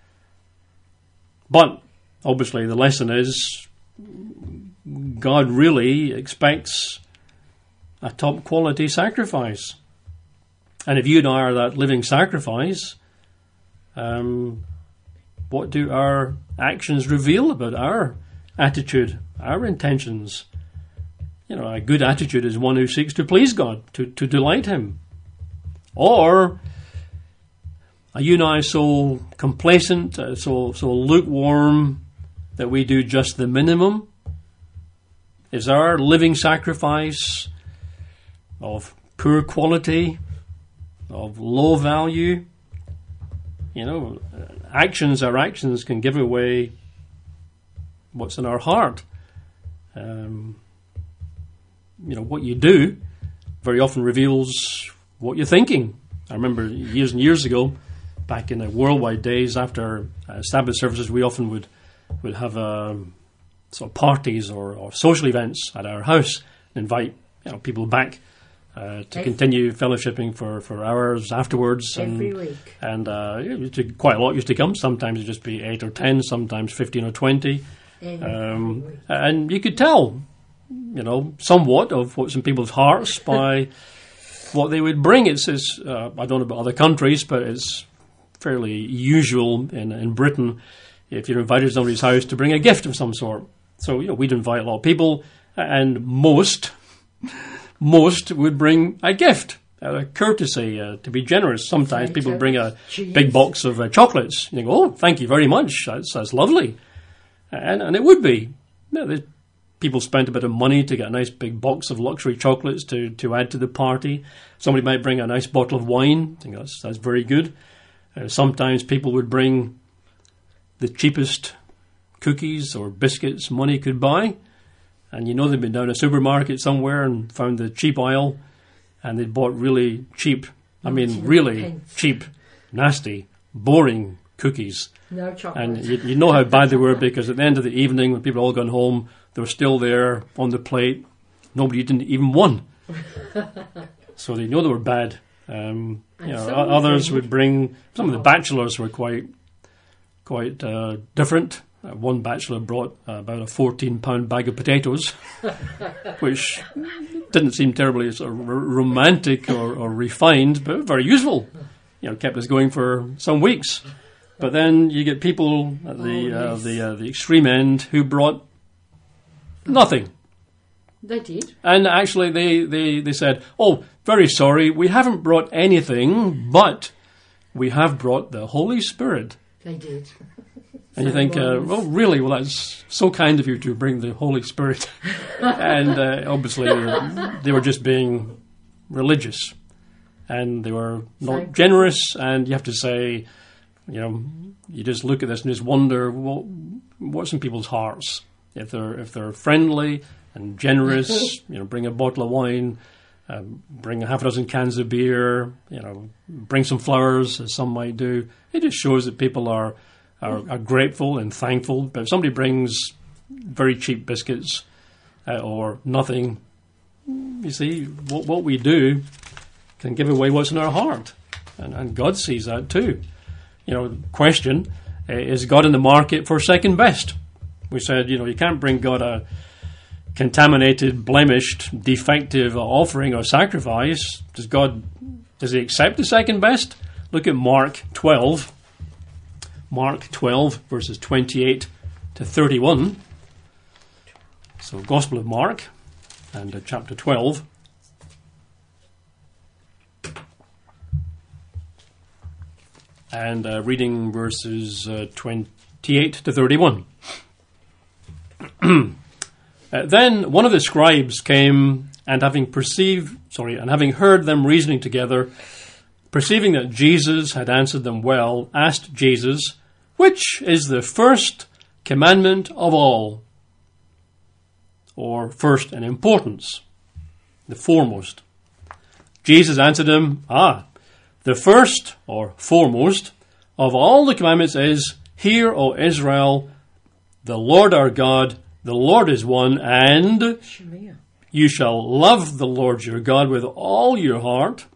[SPEAKER 1] But obviously the lesson is God really expects a top quality sacrifice. And if you and I are that living sacrifice, um, what do our actions reveal about our attitude, our intentions? You know, a good attitude is one who seeks to please God, to, to delight him. Or are you and I so complacent, uh, so so lukewarm that we do just the minimum? Is our living sacrifice of poor quality, of low value? You know, actions, our actions can give away what's in our heart. Um, you know, what you do very often reveals what you're thinking. I remember years and years ago, back in the worldwide days, after uh, Sabbath services, we often would would have um, sort of parties or, or social events at our house and invite, you know, people back uh, to every, continue fellowshipping for, for hours afterwards.
[SPEAKER 2] Every
[SPEAKER 1] and,
[SPEAKER 2] week.
[SPEAKER 1] And uh, it, quite a lot used to come. Sometimes it'd just be eight or ten, sometimes fifteen or twenty. Um, and you could tell, you know, somewhat of what's in people's hearts by what they would bring. It's, it's uh, I don't know about other countries, but it's fairly usual in, in Britain, if you're invited to somebody's house, to bring a gift of some sort. So, you know, we'd invite a lot of people, and most, most would bring a gift, a courtesy, uh, to be generous. Sometimes people
[SPEAKER 2] Cheese.
[SPEAKER 1] bring a
[SPEAKER 2] Cheese.
[SPEAKER 1] big box of uh, chocolates. You go, oh, thank you very much. That's, that's lovely. And, and it would be. You know, people spent a bit of money to get a nice big box of luxury chocolates to, to add to the party. Somebody might bring a nice bottle of wine. I think that's, that's very good. Uh, sometimes people would bring the cheapest cookies or biscuits money could buy. And you know they'd been down a supermarket somewhere and found the cheap aisle, and they'd bought really cheap, I mean really
[SPEAKER 2] pence.
[SPEAKER 1] cheap, nasty, boring cookies.
[SPEAKER 2] No chocolate.
[SPEAKER 1] And you, you know how bad they were, because at the end of the evening, when people had all gone home, they were still there on the plate. Nobody didn't even one. So they know they were bad. Um, you know, o- others would bring, some of the bachelors were quite quite uh, different. Uh, one bachelor brought uh, about a fourteen pound bag of potatoes, which didn't seem terribly sort of r- romantic or, or refined, but very useful. You know, kept us going for some weeks. But then you get people at the
[SPEAKER 2] Oh,
[SPEAKER 1] uh,
[SPEAKER 2] yes.
[SPEAKER 1] the uh, the extreme end who brought nothing.
[SPEAKER 2] They did.
[SPEAKER 1] And actually they, they, they said, oh, very sorry, we haven't brought anything, but we have brought the Holy Spirit.
[SPEAKER 2] They did.
[SPEAKER 1] And you think, uh, well, really, well, that's so kind of you to bring the Holy Spirit. And uh, obviously they were just being religious. And they were not
[SPEAKER 2] So-
[SPEAKER 1] generous, and you have to say, you know, you just look at this and just wonder, well, what's in people's hearts? If they're if they're friendly and generous, you know, bring a bottle of wine, um, bring a half a dozen cans of beer, you know, bring some flowers, as some might do. It just shows that people are are, are grateful and thankful. But if somebody brings very cheap biscuits uh, or nothing, you see, what what we do can give away what's in our heart, and, and God sees that too. You know, question, uh, is God in the market for second best? We said, you know, you can't bring God a contaminated, blemished, defective offering or sacrifice. Does God, does he accept the second best? Look at Mark twelve. Mark twelve, verses twenty-eight to thirty-one. So, Gospel of Mark, and uh, chapter twelve. And uh, reading verses uh, twenty-eight to thirty-one. uh, then one of the scribes came, and having perceived, sorry, and having heard them reasoning together, perceiving that Jesus had answered them well, asked Jesus, which is the first commandment of all? Or first in importance, the foremost. Jesus answered him, ah, the first, or foremost, of all the commandments is, Hear, O Israel, the Lord our God, the Lord is one, and
[SPEAKER 2] Shemaiah.
[SPEAKER 1] you shall love the Lord your God with all your heart.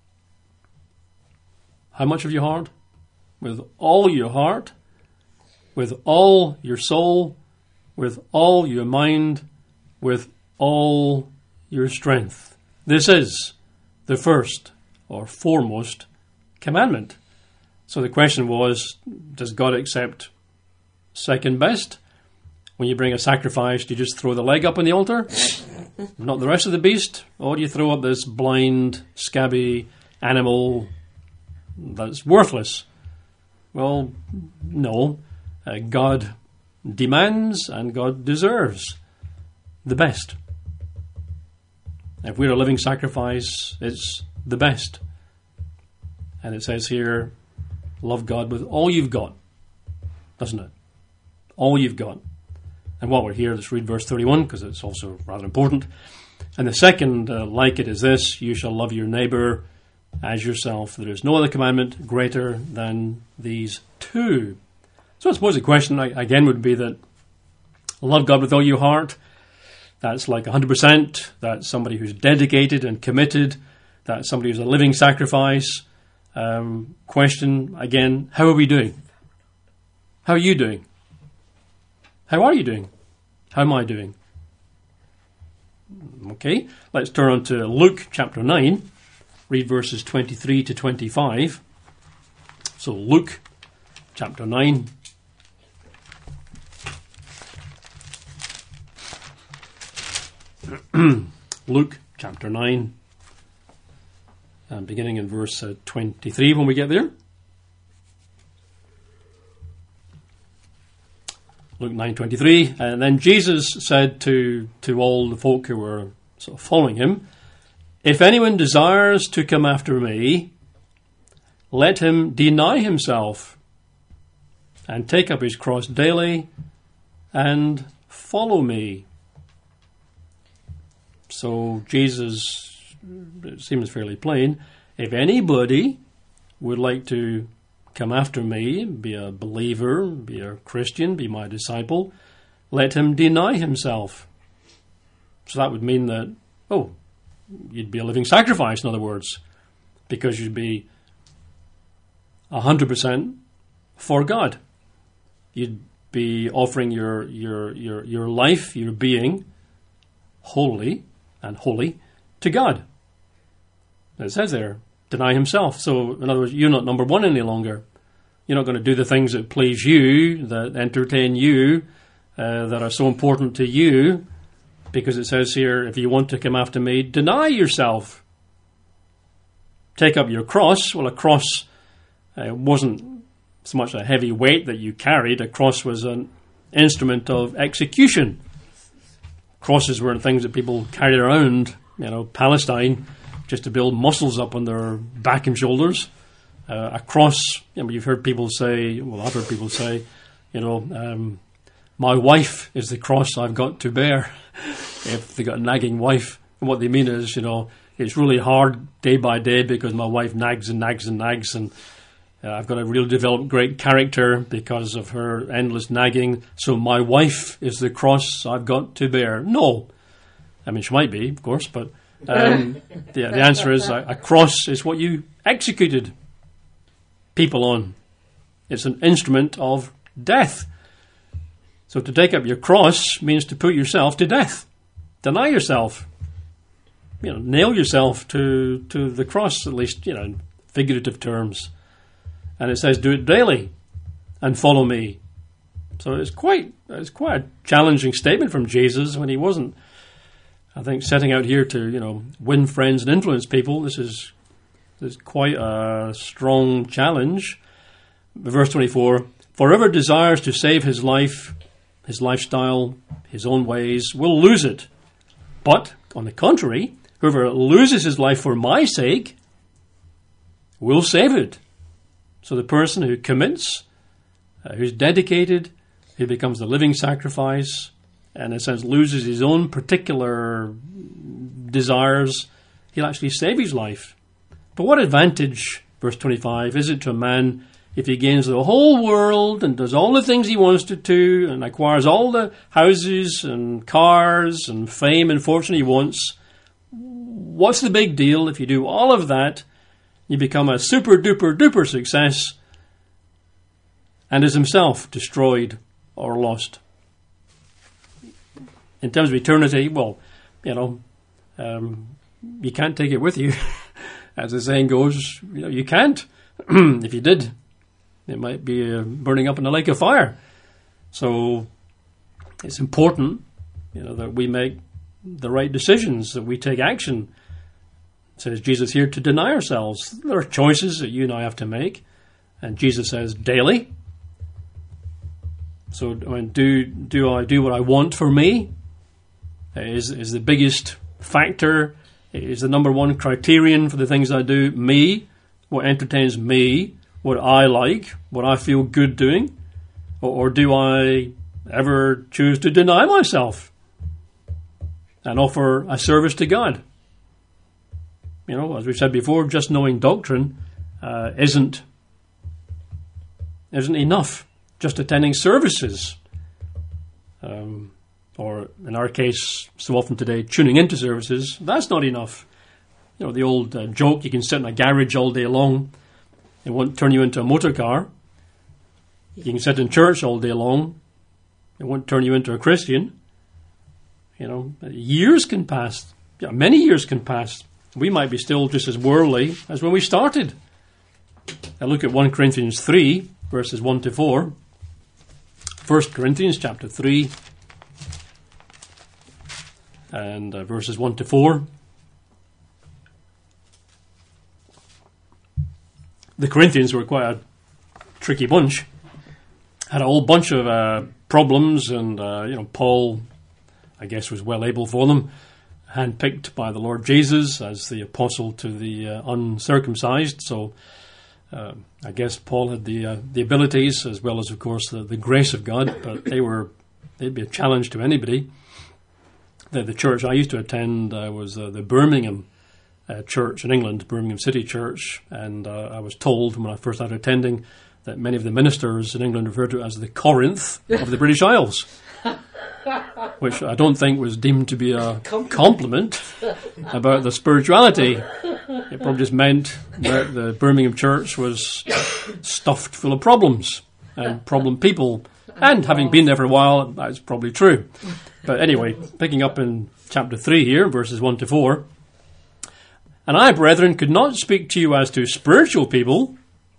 [SPEAKER 1] How much of your heart? With all your heart, with all your soul, with all your mind, with all your strength. This is the first or foremost commandment. So the question was, does God accept second best? When you bring a sacrifice, do you just throw the leg up on the altar? Not the rest of the beast? Or do you throw up this blind, scabby animal that's worthless? Well, no. Uh, God demands and God deserves the best. If we're a living sacrifice, it's the best. And it says here, love God with all you've got, doesn't it? All you've got. And while we're here, let's read verse thirty-one, because it's also rather important. And the second, uh, like it, is this: you shall love your neighbour as yourself. There is no other commandment greater than these two. So I suppose the question again would be that love God with all your heart. That's like one hundred percent. That's somebody who's dedicated and committed. That's somebody who's a living sacrifice. Um, question again, how are we doing? How are you doing? How are you doing? How am I doing? Okay, let's turn on to Luke chapter nine. Read verses twenty-three to twenty-five. So Luke chapter nine. Luke chapter nine. And beginning in verse uh, twenty-three when we get there. Luke nine twenty-three. And then Jesus said to, to all the folk who were sort of following him, if anyone desires to come after me, let him deny himself and take up his cross daily and follow me. So Jesus, it seems fairly plain, if anybody would like to come after me, be a believer, be a Christian, be my disciple, let him deny himself. So that would mean that, oh, you'd be a living sacrifice, in other words, because you'd be one hundred percent for God. You'd be offering your, your, your, your life, your being, wholly and holy to God. It says there, deny himself. So, in other words, you're not number one any longer. You're not going to do the things that please you, that entertain you, uh, that are so important to you, because it says here, if you want to come after me, deny yourself. Take up your cross. Well, a cross uh, wasn't so much a heavy weight that you carried. A cross was an instrument of execution. Crosses weren't things that people carried around, you know, Palestine, just to build muscles up on their back and shoulders. Uh, a cross, you know, you've heard people say, well, I've heard people say, you know, um, my wife is the cross I've got to bear. If they've got a nagging wife, and what they mean is, you know, it's really hard day by day because my wife nags and nags and nags, and uh, I've got to really develop great character because of her endless nagging. So my wife is the cross I've got to bear. No. I mean, she might be, of course, but um, the, the answer is a, a cross is what you executed people on. It's an instrument of death. So to take up your cross means to put yourself to death. Deny yourself. You know, nail yourself to, to the cross, at least, you know, in figurative terms. And it says, do it daily and follow me. So it's quite, it's quite a challenging statement from Jesus when he wasn't, I think, setting out here to, you know, win friends and influence people. This is, this is quite a strong challenge. Verse twenty-four, for whoever desires to save his life, his lifestyle, his own ways, will lose it. But, on the contrary, whoever loses his life for my sake will save it. So the person who commits, uh, who's dedicated, who becomes the living sacrifice, and in a sense loses his own particular desires, he'll actually save his life. But what advantage, verse twenty-five, is it to a man if he gains the whole world and does all the things he wants to do and acquires all the houses and cars and fame and fortune he wants? What's the big deal if you do all of that, you become a super duper duper success and is himself destroyed or lost? In terms of eternity, well, you know, um, you can't take it with you. As the saying goes, you know, you can't. If you did, it might be uh, burning up in a lake of fire. So it's important, you know, that we make the right decisions, that we take action. It says Jesus here to deny ourselves. There are choices that you and I have to make, and Jesus says daily. So I mean, do do I do what I want for me? Is is the biggest factor? Is the number one criterion for the things I do me? What entertains me? What I like? What I feel good doing? Or, or do I ever choose to deny myself and offer a service to God. You know, as we've said before, just knowing doctrine uh, isn't isn't enough. Just attending services, um, or in our case, so often today, tuning into services, that's not enough. You know, the old uh, joke, you can sit in a garage all day long, it won't turn you into a motor car. You can sit in church all day long, it won't turn you into a Christian. You know, years can pass, yeah, many years can pass. We might be still just as worldly as when we started. I look at First Corinthians three, verses one to four. First Corinthians chapter three, and uh, verses one to four. The Corinthians were quite a tricky bunch. Had a whole bunch of uh, problems, and uh, you know, Paul, I guess, was well able for them. Handpicked by the Lord Jesus as the apostle to the uh, uncircumcised. So uh, I guess Paul had the uh, the abilities, as well as, of course, the, the grace of God. But they were they'd be a challenge to anybody. The, the church I used to attend uh, was uh, the Birmingham uh, church in England, Birmingham City Church, and uh, I was told when I first started attending that many of the ministers in England referred to it as the Corinth of the British Isles. Which I don't think was deemed to be a compliment about the spirituality. It probably just meant that the Birmingham church was stuffed full of problems and problem people. And having been there for a while, that's probably true. But anyway, picking up in chapter three here, verses one to four. And I, brethren, could not speak to you as to spiritual people.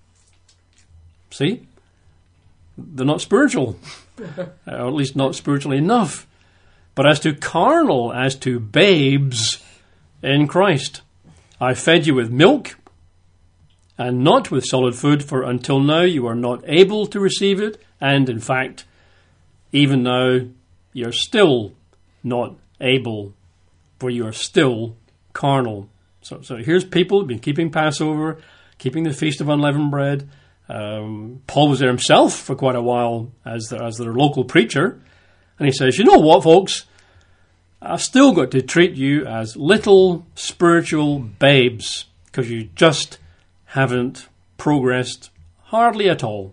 [SPEAKER 1] See? They're not spiritual. Or at least not spiritually enough. But as to carnal, as to babes in Christ. I fed you with milk, and not with solid food, for until now you are not able to receive it, and in fact, even now you're still not able, for you are still carnal. So, so here's people who've been keeping Passover, keeping the Feast of Unleavened Bread. Um, Paul was there himself for quite a while as their, as their local preacher. And he says, you know what, folks? I've still got to treat you as little spiritual babes because you just haven't progressed hardly at all.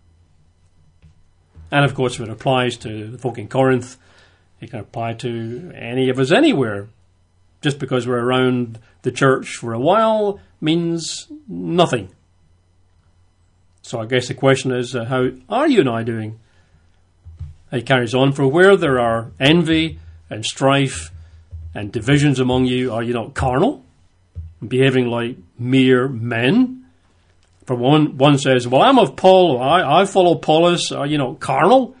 [SPEAKER 1] And of course, if it applies to the folk in Corinth, it can apply to any of us anywhere. Just because we're around the church for a while means nothing. So I guess the question is, uh, how are you and I doing? He carries on, for where there are envy and strife and divisions among you, are you not carnal, behaving like mere men? For one, one says, well, I'm of Paul, I, I follow Apollos, are you not carnal?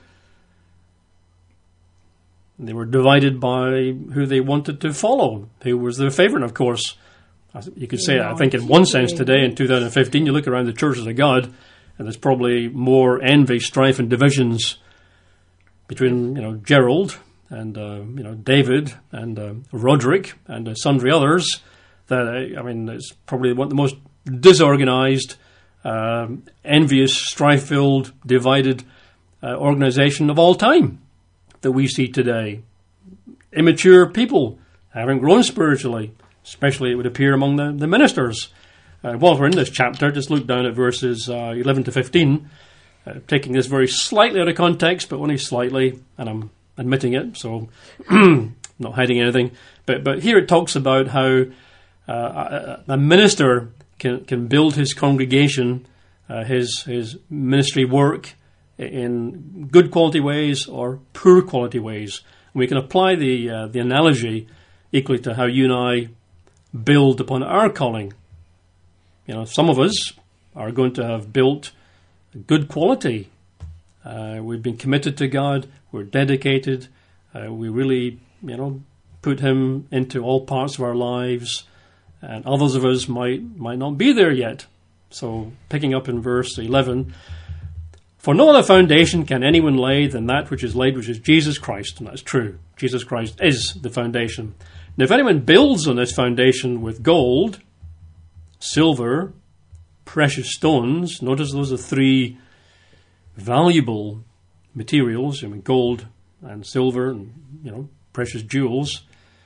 [SPEAKER 1] They were divided by who they wanted to follow, who was their favourite, of course. You could say, I think in one sense today, in two thousand fifteen, you look around the churches of God, and there's probably more envy, strife, and divisions between, you know, Gerald and, uh, you know, David and uh, Roderick and uh, sundry others. That, uh, I mean, it's probably one of the most disorganized, uh, envious, strife-filled, divided uh, organization of all time that we see today. Immature people haven't grown spiritually, especially it would appear among the, the ministers. Uh, while we're in this chapter, just look down at verses uh, eleven to fifteen, uh, taking this very slightly out of context, but only slightly, and I'm admitting it, so not hiding anything. But but here it talks about how uh, a, a minister can can build his congregation, uh, his his ministry work in good quality ways or poor quality ways. And we can apply the uh, the analogy equally to how you and I build upon our calling. You know, some of us are going to have built good quality. Uh, we've been committed to God. We're dedicated. Uh, we really, you know, put Him into all parts of our lives. And others of us might might not be there yet. So, picking up in verse eleven, for no other foundation can anyone lay than that which is laid, which is Jesus Christ. And that's true. Jesus Christ is the foundation. Now, if anyone builds on this foundation with gold, silver, precious stones, notice those are three valuable materials. I mean, gold and silver and, you know, precious jewels.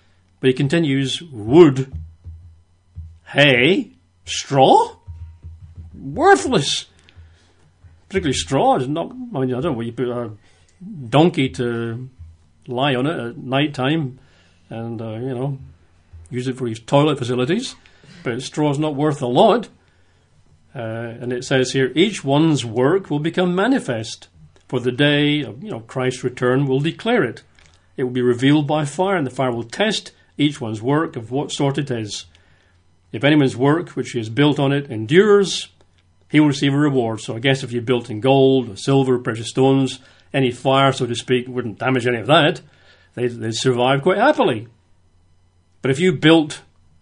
[SPEAKER 1] But he continues, wood, hay, straw? Worthless. Particularly straw is not, I mean, I don't know, you put a donkey to lie on it at night time and, uh, you know, use it for his toilet facilities. But straw's not worth a lot. Uh, and it says here, each one's work will become manifest, for the day of you know Christ's return will declare it. It will be revealed by fire, and the fire will test each one's work of what sort it is. If anyone's work which he has built on it endures, he will receive a reward. So I guess if you built in gold, or silver, precious stones, any fire, so to speak, wouldn't damage any of that. They'd, they'd survive quite happily. But if you built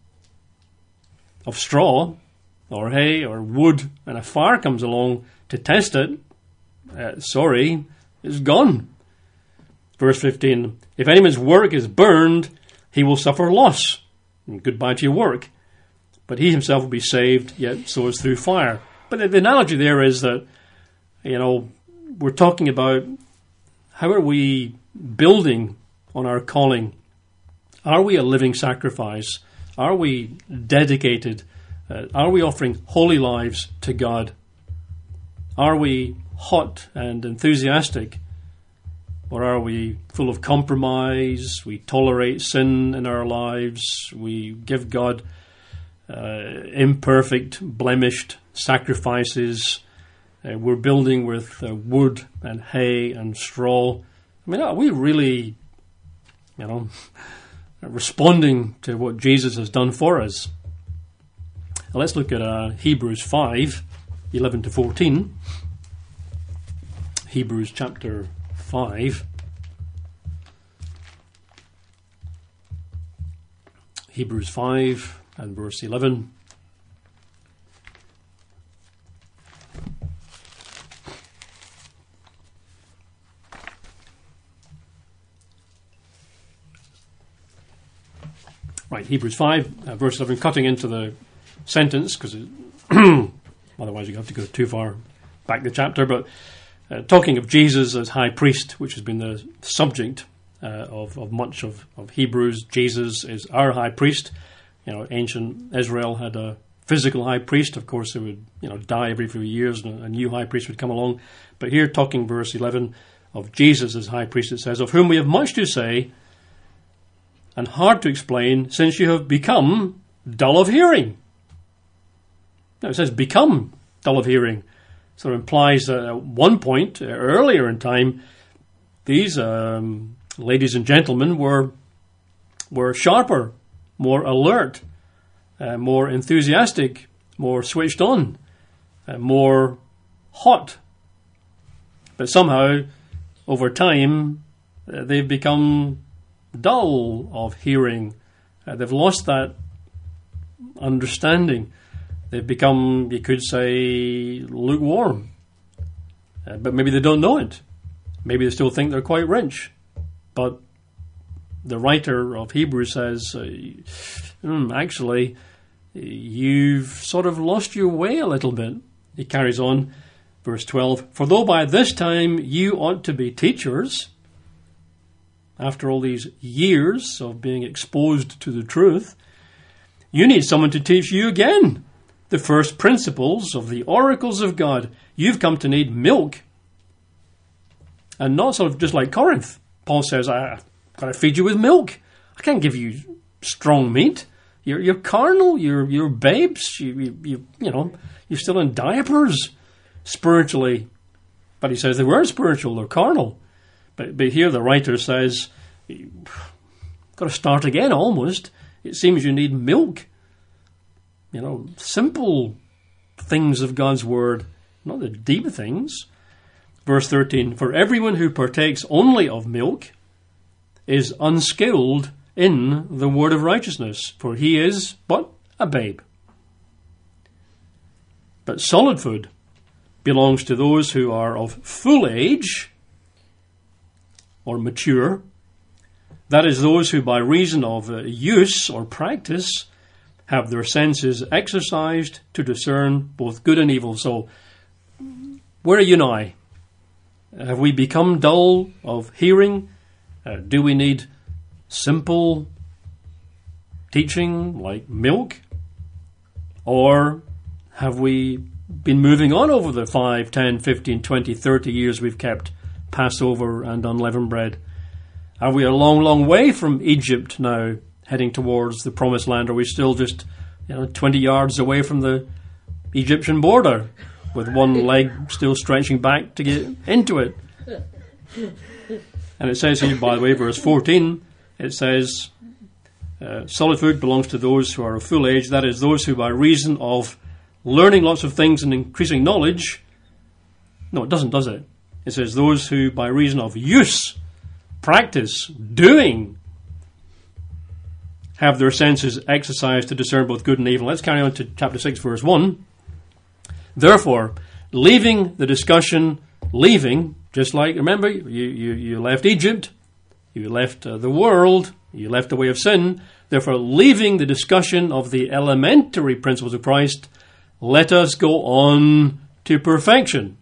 [SPEAKER 1] of straw, or hay, or wood, and a fire comes along to test it, uh, sorry, it's gone. Verse fifteen, if anyone's work is burned, he will suffer loss. And goodbye to your work. But he himself will be saved, yet so is through fire. But the analogy there is that, you know, we're talking about how are we building on our calling? Are we a living sacrifice? Are we dedicated? Uh, are we offering holy lives to God? Are we hot and enthusiastic? Or are we full of compromise? We tolerate sin in our lives. We give God uh, imperfect, blemished sacrifices. Uh, we're building with uh, wood and hay and straw. I mean, are we really, you know, responding to what Jesus has done for us? Now let's look at uh, Hebrews five, eleven to fourteen. Hebrews chapter five. Hebrews five and verse eleven. Right, Hebrews five, uh, verse eleven, cutting into the sentence, because otherwise you have to go too far back the chapter, but uh, talking of Jesus as high priest, which has been the subject uh, of, of much of, of Hebrews. Jesus is our high priest. You know, ancient Israel had a physical high priest. Of course, they would you know die every few years, and a new high priest would come along. But here, talking verse eleven of Jesus as high priest, it says, of whom we have much to say and hard to explain, since you have become dull of hearing. Now it says become dull of hearing. So it implies that at one point, uh, earlier in time, these um, ladies and gentlemen were were sharper, more alert, uh, more enthusiastic, more switched on, uh, more hot. But somehow, over time, uh, they've become dull of hearing. Uh, they've lost that understanding. They've become, you could say, lukewarm. Uh, but maybe they don't know it. Maybe they still think they're quite rich. But the writer of Hebrews says, uh, mm, actually, you've sort of lost your way a little bit. He carries on, verse twelve, for though by this time you ought to be teachers, after all these years of being exposed to the truth, you need someone to teach you again the first principles of the oracles of God. You've come to need milk. And not sort of just like Corinth. Paul says, I've got to feed you with milk. I can't give you strong meat. You're, you're carnal. You're, you're babes. You, you, you, you know, you're still in diapers spiritually. But he says they weren't spiritual, they're carnal. But, but here the writer says, you've got to start again almost. It seems you need milk. You know, simple things of God's word, not the deep things. Verse thirteen, for everyone who partakes only of milk is unskilled in the word of righteousness, for he is but a babe. But solid food belongs to those who are of full age or mature. That is, those who by reason of uh, use or practice have their senses exercised to discern both good and evil. So, where are you now? Have we become dull of hearing? Uh, do we need simple teaching like milk? Or have we been moving on over the five, ten, fifteen, twenty, thirty years we've kept Passover and unleavened bread? Are we a long, long way from Egypt now, heading towards the promised land? Are we still just, you know, twenty yards away from the Egyptian border, with one leg still stretching back to get into it? And it says here, by the way, verse fourteen, it says, uh, solid food belongs to those who are of full age, that is, those who by reason of learning lots of things and increasing knowledge. No, it doesn't, does it? It says those who by reason of use, practice, doing, have their senses exercised to discern both good and evil. Let's carry on to chapter six, verse one. Therefore, leaving the discussion, leaving, just like, remember, you, you, you left Egypt, you left uh, the world, you left the way of sin. Therefore, leaving the discussion of the elementary principles of Christ, let us go on to perfection.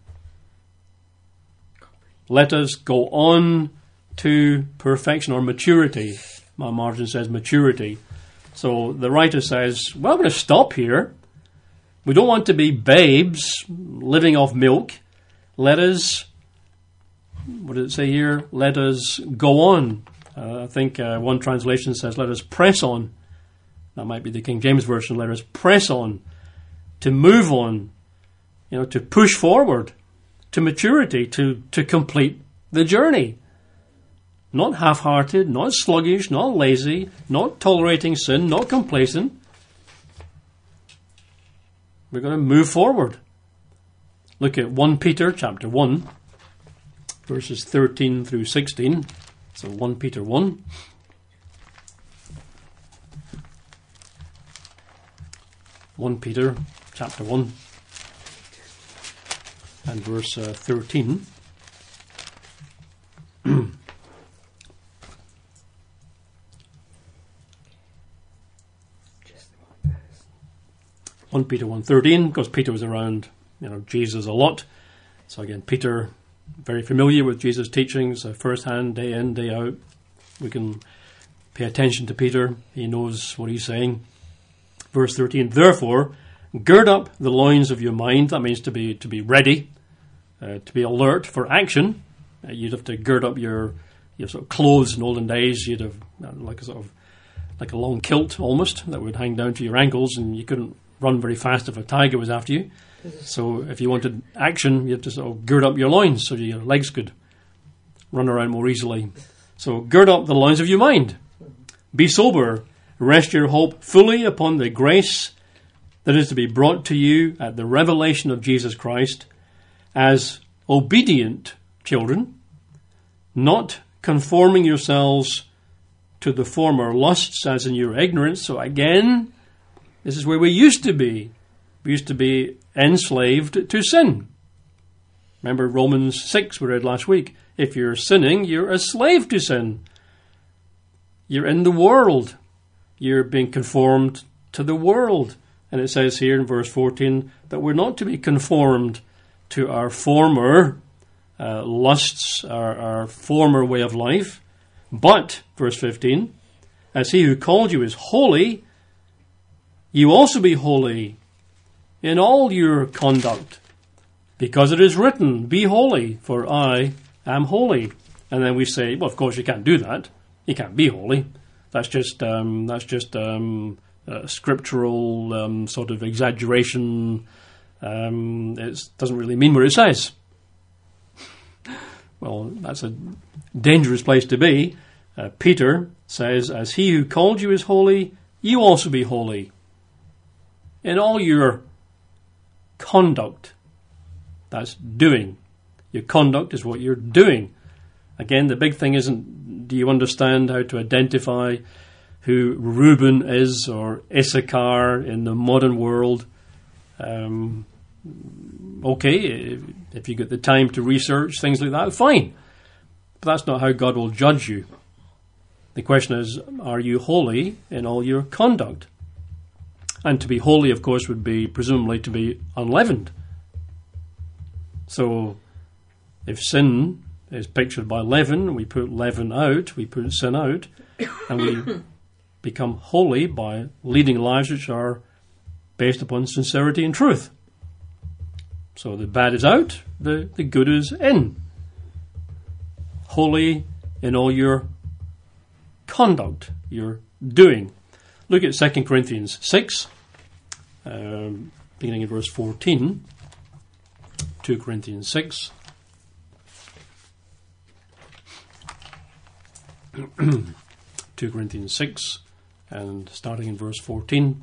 [SPEAKER 1] Let us go on to perfection, or maturity. My margin says maturity. So the writer says, well, I'm going to stop here. We don't want to be babes living off milk. Let us, what did it say here? Let us go on. Uh, I think uh, one translation says, let us press on. That might be the King James Version. Let us press on, to move on, you know, to push forward to maturity, to, to complete the journey. Not half-hearted, not sluggish, not lazy, not tolerating sin, not complacent. We're going to move forward. Look at First Peter chapter one, verses thirteen through sixteen. So First Peter one. First Peter chapter one and verse uh, thirteen. First Peter one thirteen, because Peter was around, you know, Jesus a lot. So again, Peter, very familiar with Jesus' teachings, uh, first-hand, day in, day out. We can pay attention to Peter. He knows what he's saying. Verse thirteen, therefore, gird up the loins of your mind. That means to be to be ready, uh, to be alert for action. Uh, you'd have to gird up your your sort of clothes in olden days. You'd have uh, like a sort of like a long kilt almost that would hang down to your ankles, and you couldn't run very fast if a tiger was after you. So if you wanted action, you had to sort of gird up your loins so your legs could run around more easily. So gird up the loins of your mind. Be sober. Rest your hope fully upon the grace that is to be brought to you at the revelation of Jesus Christ, as obedient children, not conforming yourselves to the former lusts as in your ignorance. So again, this is where we used to be. We used to be enslaved to sin. Remember Romans six we read last week. If you're sinning, you're a slave to sin. You're in the world. You're being conformed to the world. And it says here in verse fourteen that we're not to be conformed to our former uh, lusts, our, our former way of life. But, verse fifteen, as he who called you is holy, you also be holy in all your conduct, because it is written, be holy, for I am holy. And then we say, well, of course you can't do that. You can't be holy. That's just um, that's just um, uh, scriptural um, sort of exaggeration. Um, it doesn't really mean what it says. Well, that's a dangerous place to be. Uh, Peter says, as he who called you is holy, you also be holy in all your conduct. That's doing. Your conduct is what you're doing. Again, the big thing isn't, do you understand how to identify who Reuben is or Issachar in the modern world? Um, okay, if, if you get the time to research things like that, fine. But that's not how God will judge you. The question is, are you holy in all your conduct? And to be holy, of course, would be presumably to be unleavened. So, if sin is pictured by leaven, we put leaven out, we put sin out, and we become holy by leading lives which are based upon sincerity and truth. So the bad is out, the, the good is in. Holy in all your conduct, your doing. Look at Second Corinthians six, um, beginning in verse fourteen. Second Corinthians six. Second Corinthians six, and starting in verse fourteen.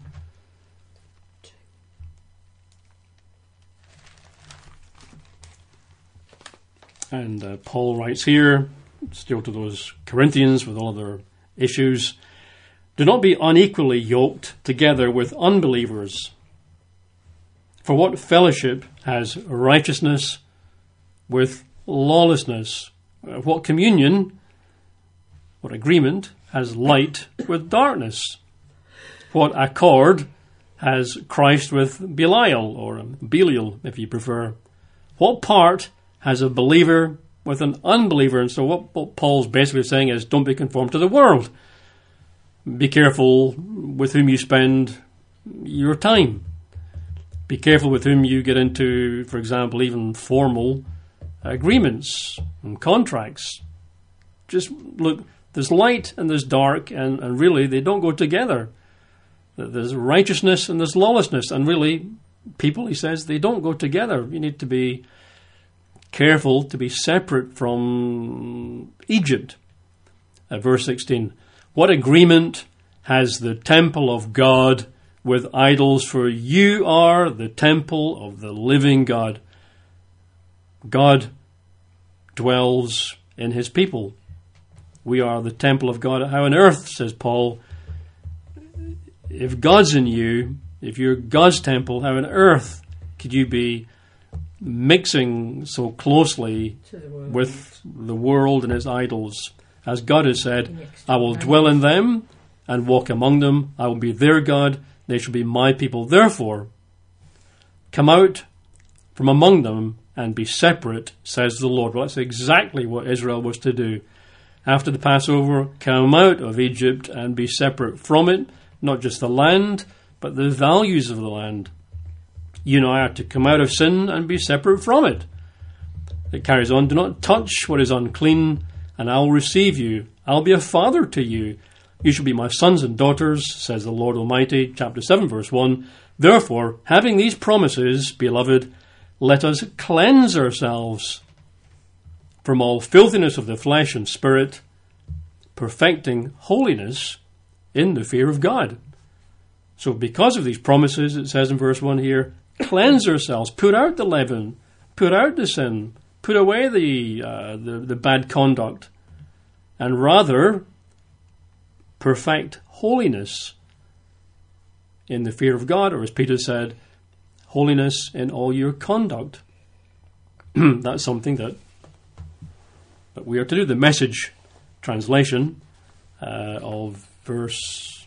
[SPEAKER 1] And uh, Paul writes here, still to those Corinthians with all of their issues, do not be unequally yoked together with unbelievers. For what fellowship has righteousness with lawlessness? What communion, what agreement has light with darkness? What accord has Christ with Belial, or Belial if you prefer? What part has a believer with an unbeliever? And so what, what Paul's basically saying is, don't be conformed to the world. Be careful with whom you spend your time. Be careful with whom you get into, for example, even formal agreements and contracts. Just look, there's light and there's dark, and, and really they don't go together. There's righteousness and there's lawlessness, and really people, he says, they don't go together. You need to be careful to be separate from Egypt. Uh, verse sixteen. What agreement has the temple of God with idols? For you are the temple of the living God. God dwells in his people. We are the temple of God. How on earth, says Paul, if God's in you, if you're God's temple, how on earth could you be mixing so closely
[SPEAKER 2] To the world.
[SPEAKER 1] with the world and its idols? As God has said, I will dwell in them and walk among them. I will be their God. They shall be my people. Therefore, come out from among them and be separate, says the Lord. Well, that's exactly what Israel was to do. After the Passover, come out of Egypt and be separate from it, not just the land, but the values of the land. You and I are to come out of sin and be separate from it. It carries on, do not touch what is unclean, and I'll receive you. I'll be a father to you. You shall be my sons and daughters, says the Lord Almighty. Chapter seven, verse one. Therefore, having these promises, beloved, let us cleanse ourselves from all filthiness of the flesh and spirit, perfecting holiness in the fear of God. So because of these promises, it says in verse one here, cleanse ourselves, put out the leaven, put out the sin, put away the, uh, the the bad conduct, and rather perfect holiness in the fear of God, or as Peter said, holiness in all your conduct. That's something that, that we are to do. The Message translation uh, of verse,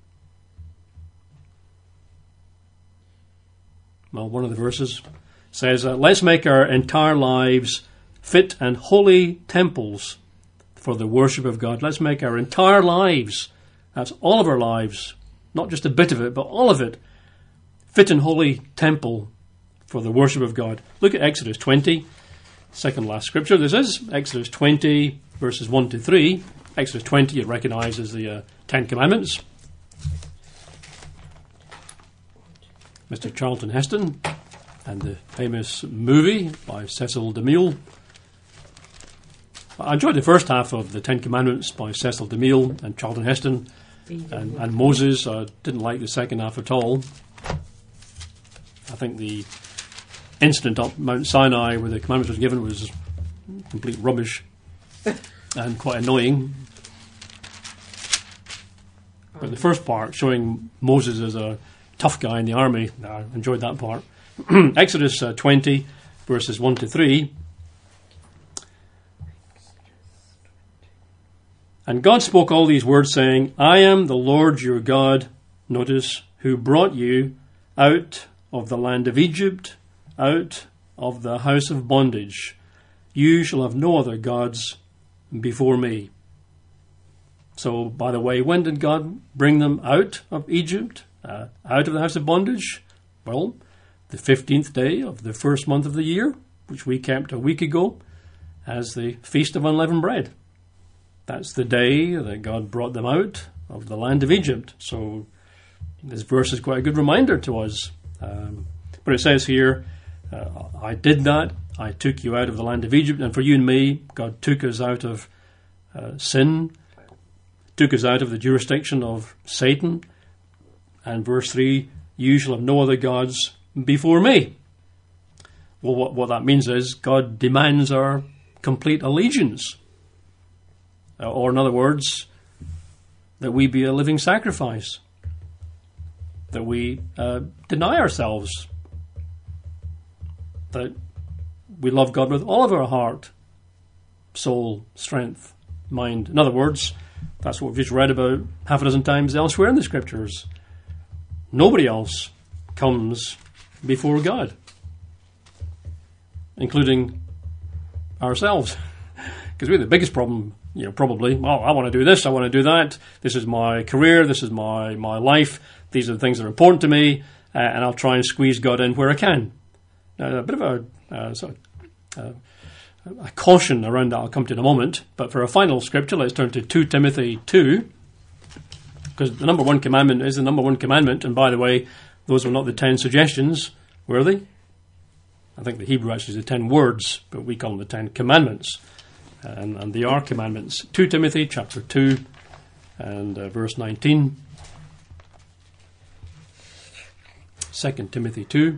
[SPEAKER 1] well, one of the verses says, uh, let's make our entire lives fit and holy temples for the worship of God. Let's make our entire lives, that's all of our lives, not just a bit of it, but all of it, fit and holy temple for the worship of God. Look at Exodus twenty, second last scripture. This is Exodus twenty, verses one to three. Exodus twenty, you recognise as the uh, Ten Commandments. Mister Charlton Heston and the famous movie by Cecil DeMille. I enjoyed the first half of the Ten Commandments by Cecil DeMille and Charlton Heston and, and Moses. I didn't like the second half at all. I think the incident up Mount Sinai where the commandments was given was complete rubbish and quite annoying. But the first part, showing Moses as a tough guy in the army, I enjoyed that part. Exodus uh, twenty, verses one to three. And God spoke all these words, saying, I am the Lord your God, notice, who brought you out of the land of Egypt, out of the house of bondage. You shall have no other gods before me. So, by the way, when did God bring them out of Egypt, uh, out of the house of bondage? Well, the fifteenth day of the first month of the year, which we kept a week ago, as the Feast of Unleavened Bread. That's the day that God brought them out of the land of Egypt. So this verse is quite a good reminder to us. Um, but it says here, uh, I did that. I took you out of the land of Egypt. And for you and me, God took us out of uh, sin, took us out of the jurisdiction of Satan. And verse three, you shall have no other gods before me. Well, what, what that means is God demands our complete allegiance. Uh, or in other words, that we be a living sacrifice. That we uh, deny ourselves. That we love God with all of our heart, soul, strength, mind. In other words, that's what we've just read about half a dozen times elsewhere in the Scriptures. Nobody else comes before God, including ourselves. Because we have the biggest problem, you know, probably, well, I want to do this, I want to do that, this is my career, this is my, my life, these are the things that are important to me, uh, and I'll try and squeeze God in where I can. Uh, a bit of a, uh, sort of, uh, a caution around that I'll come to in a moment, but for a final scripture, let's turn to Second Timothy two, because the number one commandment is the number one commandment, and by the way, those were not the ten suggestions, were they? I think the Hebrew actually is the ten words, but we call them the ten commandments. And, and they are commandments. Second Timothy chapter two and uh, verse nineteen. Second Timothy two.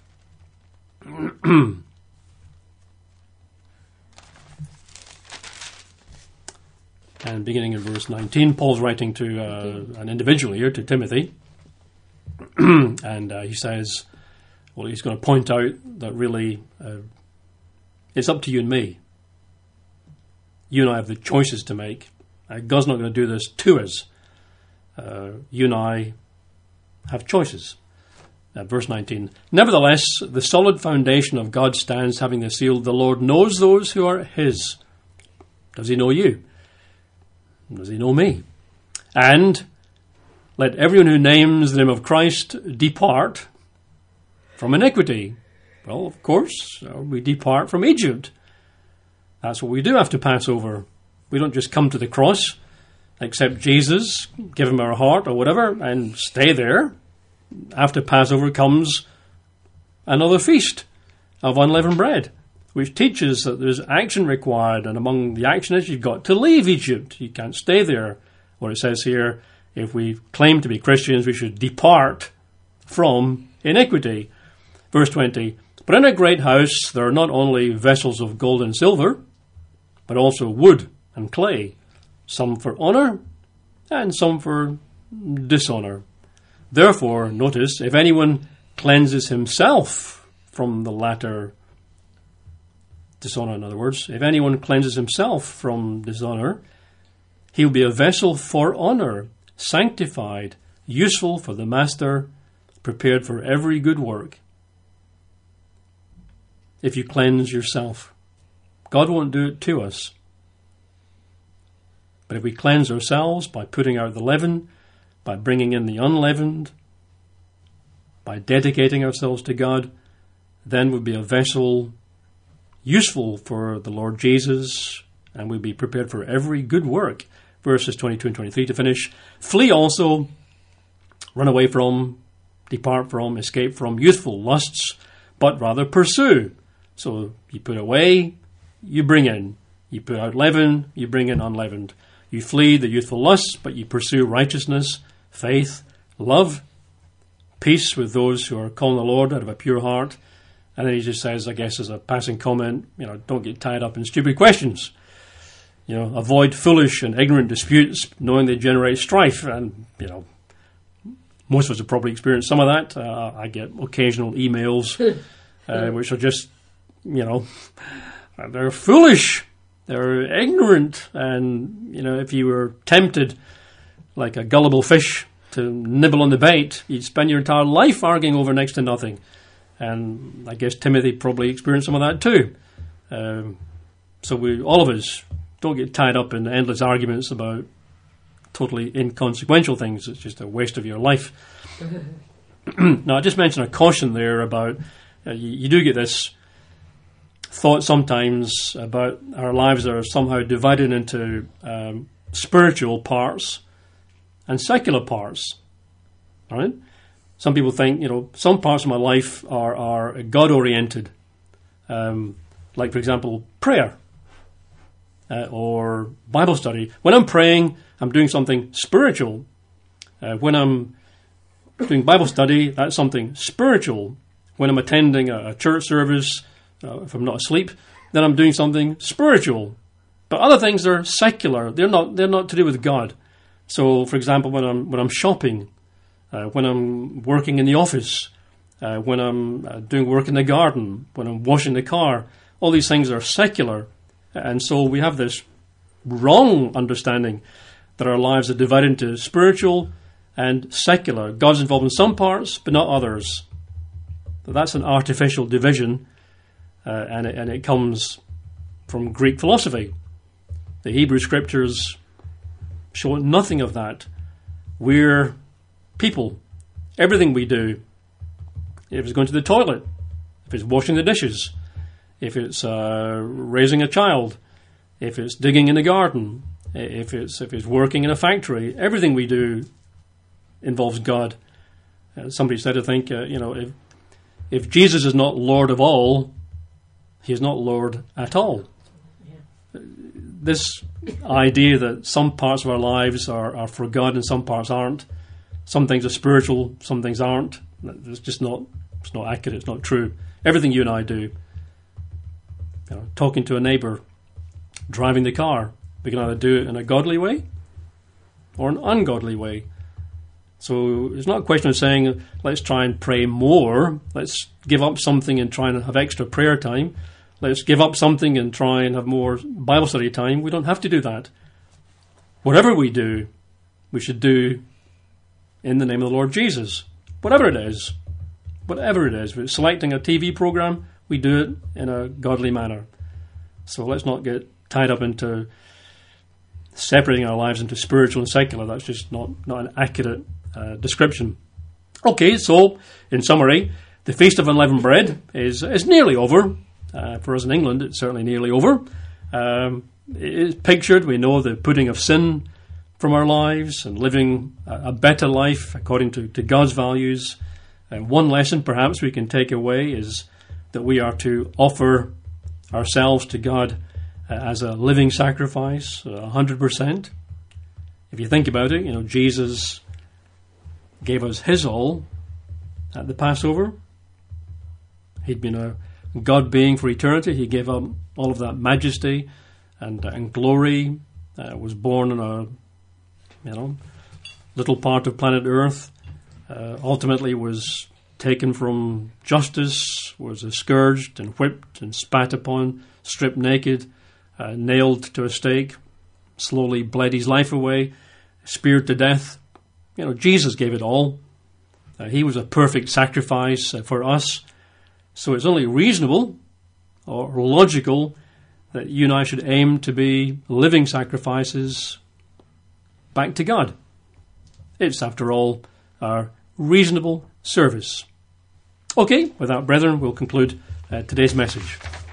[SPEAKER 1] And beginning in verse nineteen, Paul's writing to uh, an individual here, to Timothy. And uh, he says, well, he's going to point out that really uh, it's up to you and me. You and I have the choices to make. Uh, God's not going to do this to us. Uh, you and I have choices. Uh, verse nineteen. Nevertheless, the solid foundation of God stands, having the seal. The Lord knows those who are his. Does he know you? Does he know me? And let everyone who names the name of Christ depart from iniquity. Well, of course, we depart from Egypt. That's what we do after Passover. We don't just come to the cross, accept Jesus, give him our heart or whatever, and stay there. After Passover comes another feast of unleavened bread, which teaches that there's action required, and among the action is you've got to leave Egypt. You can't stay there. What it says here, if we claim to be Christians, we should depart from iniquity. Verse twenty, but in a great house there are not only vessels of gold and silver, but also wood and clay, some for honour and some for dishonour. Therefore, notice, if anyone cleanses himself from the latter dishonour, in other words, if anyone cleanses himself from dishonour, he will be a vessel for honour, sanctified, useful for the master, prepared for every good work. If you cleanse yourself, God won't do it to us. But if we cleanse ourselves by putting out the leaven, by bringing in the unleavened, by dedicating ourselves to God, then we'll be a vessel useful for the Lord Jesus, and we'll be prepared for every good work. Verses twenty-two and twenty-three to finish. Flee also, run away from, depart from, escape from youthful lusts, but rather pursue. So you put away, you bring in. You put out leaven, you bring in unleavened. You flee the youthful lusts, but you pursue righteousness, faith, love, peace with those who are calling the Lord out of a pure heart. And then he just says, I guess as a passing comment, you know, don't get tied up in stupid questions. You know, avoid foolish and ignorant disputes, knowing they generate strife. And, you know, most of us have probably experienced some of that. Uh, I get occasional emails uh, which are just, you know, they're foolish. They're ignorant. And, you know, if you were tempted like a gullible fish to nibble on the bait, you'd spend your entire life arguing over next to nothing. And I guess Timothy probably experienced some of that too. Um, so we, all of us, don't get tied up in endless arguments about totally inconsequential things. It's just a waste of your life. Now, I just mentioned a caution there about uh, you, you do get this thought sometimes about our lives are somehow divided into um, spiritual parts and secular parts. All right? Some people think, you know, some parts of my life are, are God-oriented. Um, like, for example, prayer uh, or Bible study. When I'm praying, I'm doing something spiritual. Uh, when I'm doing Bible study, that's something spiritual. When I'm attending a, a church service, uh, if I'm not asleep, then I'm doing something spiritual. But other things are secular. They're not. They're not to do with God. So, for example, when I'm when I'm shopping, uh, when I'm working in the office, uh, when I'm uh, doing work in the garden, when I'm washing the car, all these things are secular, and so we have this wrong understanding that our lives are divided into spiritual and secular. God's involved in some parts, but not others. So that's an artificial division, uh, and, it, and it comes from Greek philosophy. The Hebrew Scriptures show nothing of that. We're people. Everything we do, if it's going to the toilet, if it's washing the dishes, if it's uh, raising a child, if it's digging in the garden, if it's if it's working in a factory, everything we do involves God. Uh, somebody said, I think, uh, you know, if if Jesus is not Lord of all, he is not Lord at all. Yeah. This idea that some parts of our lives are, are for God and some parts aren't, some things are spiritual, some things aren't, it's just not, it's not accurate, it's not true. Everything you and I do, you know, talking to a neighbour, driving the car, we can either do it in a godly way or an ungodly way. So it's not a question of saying, let's try and pray more, let's give up something and try and have extra prayer time, let's give up something and try and have more Bible study time. We don't have to do that. Whatever we do, we should do in the name of the Lord Jesus. Whatever it is, whatever it is. If it's selecting a T V program, we do it in a godly manner. So let's not get tied up into separating our lives into spiritual and secular. That's just not, not an accurate uh, description. Okay, so in summary, the Feast of Unleavened Bread is is nearly over. Uh, for us in England, it's certainly nearly over. Um, it's pictured, we know, the putting of sin from our lives and living a, a better life according to, to God's values. And one lesson perhaps we can take away is that we are to offer ourselves to God uh, as a living sacrifice, one hundred percent. If you think about it, you know, Jesus gave us his all at the Passover. He'd been a God being for eternity. He gave up all of that majesty and, and glory, uh, was born in a you know little part of planet Earth, uh, ultimately was taken from justice, was scourged and whipped and spat upon, stripped naked, uh, nailed to a stake, slowly bled his life away, speared to death. You know, Jesus gave it all. Uh, he was a perfect sacrifice uh, for us. So it's only reasonable or logical that you and I should aim to be living sacrifices back to God. It's, after all, our reasonable service. Okay, with that, brethren, we'll conclude uh, today's message.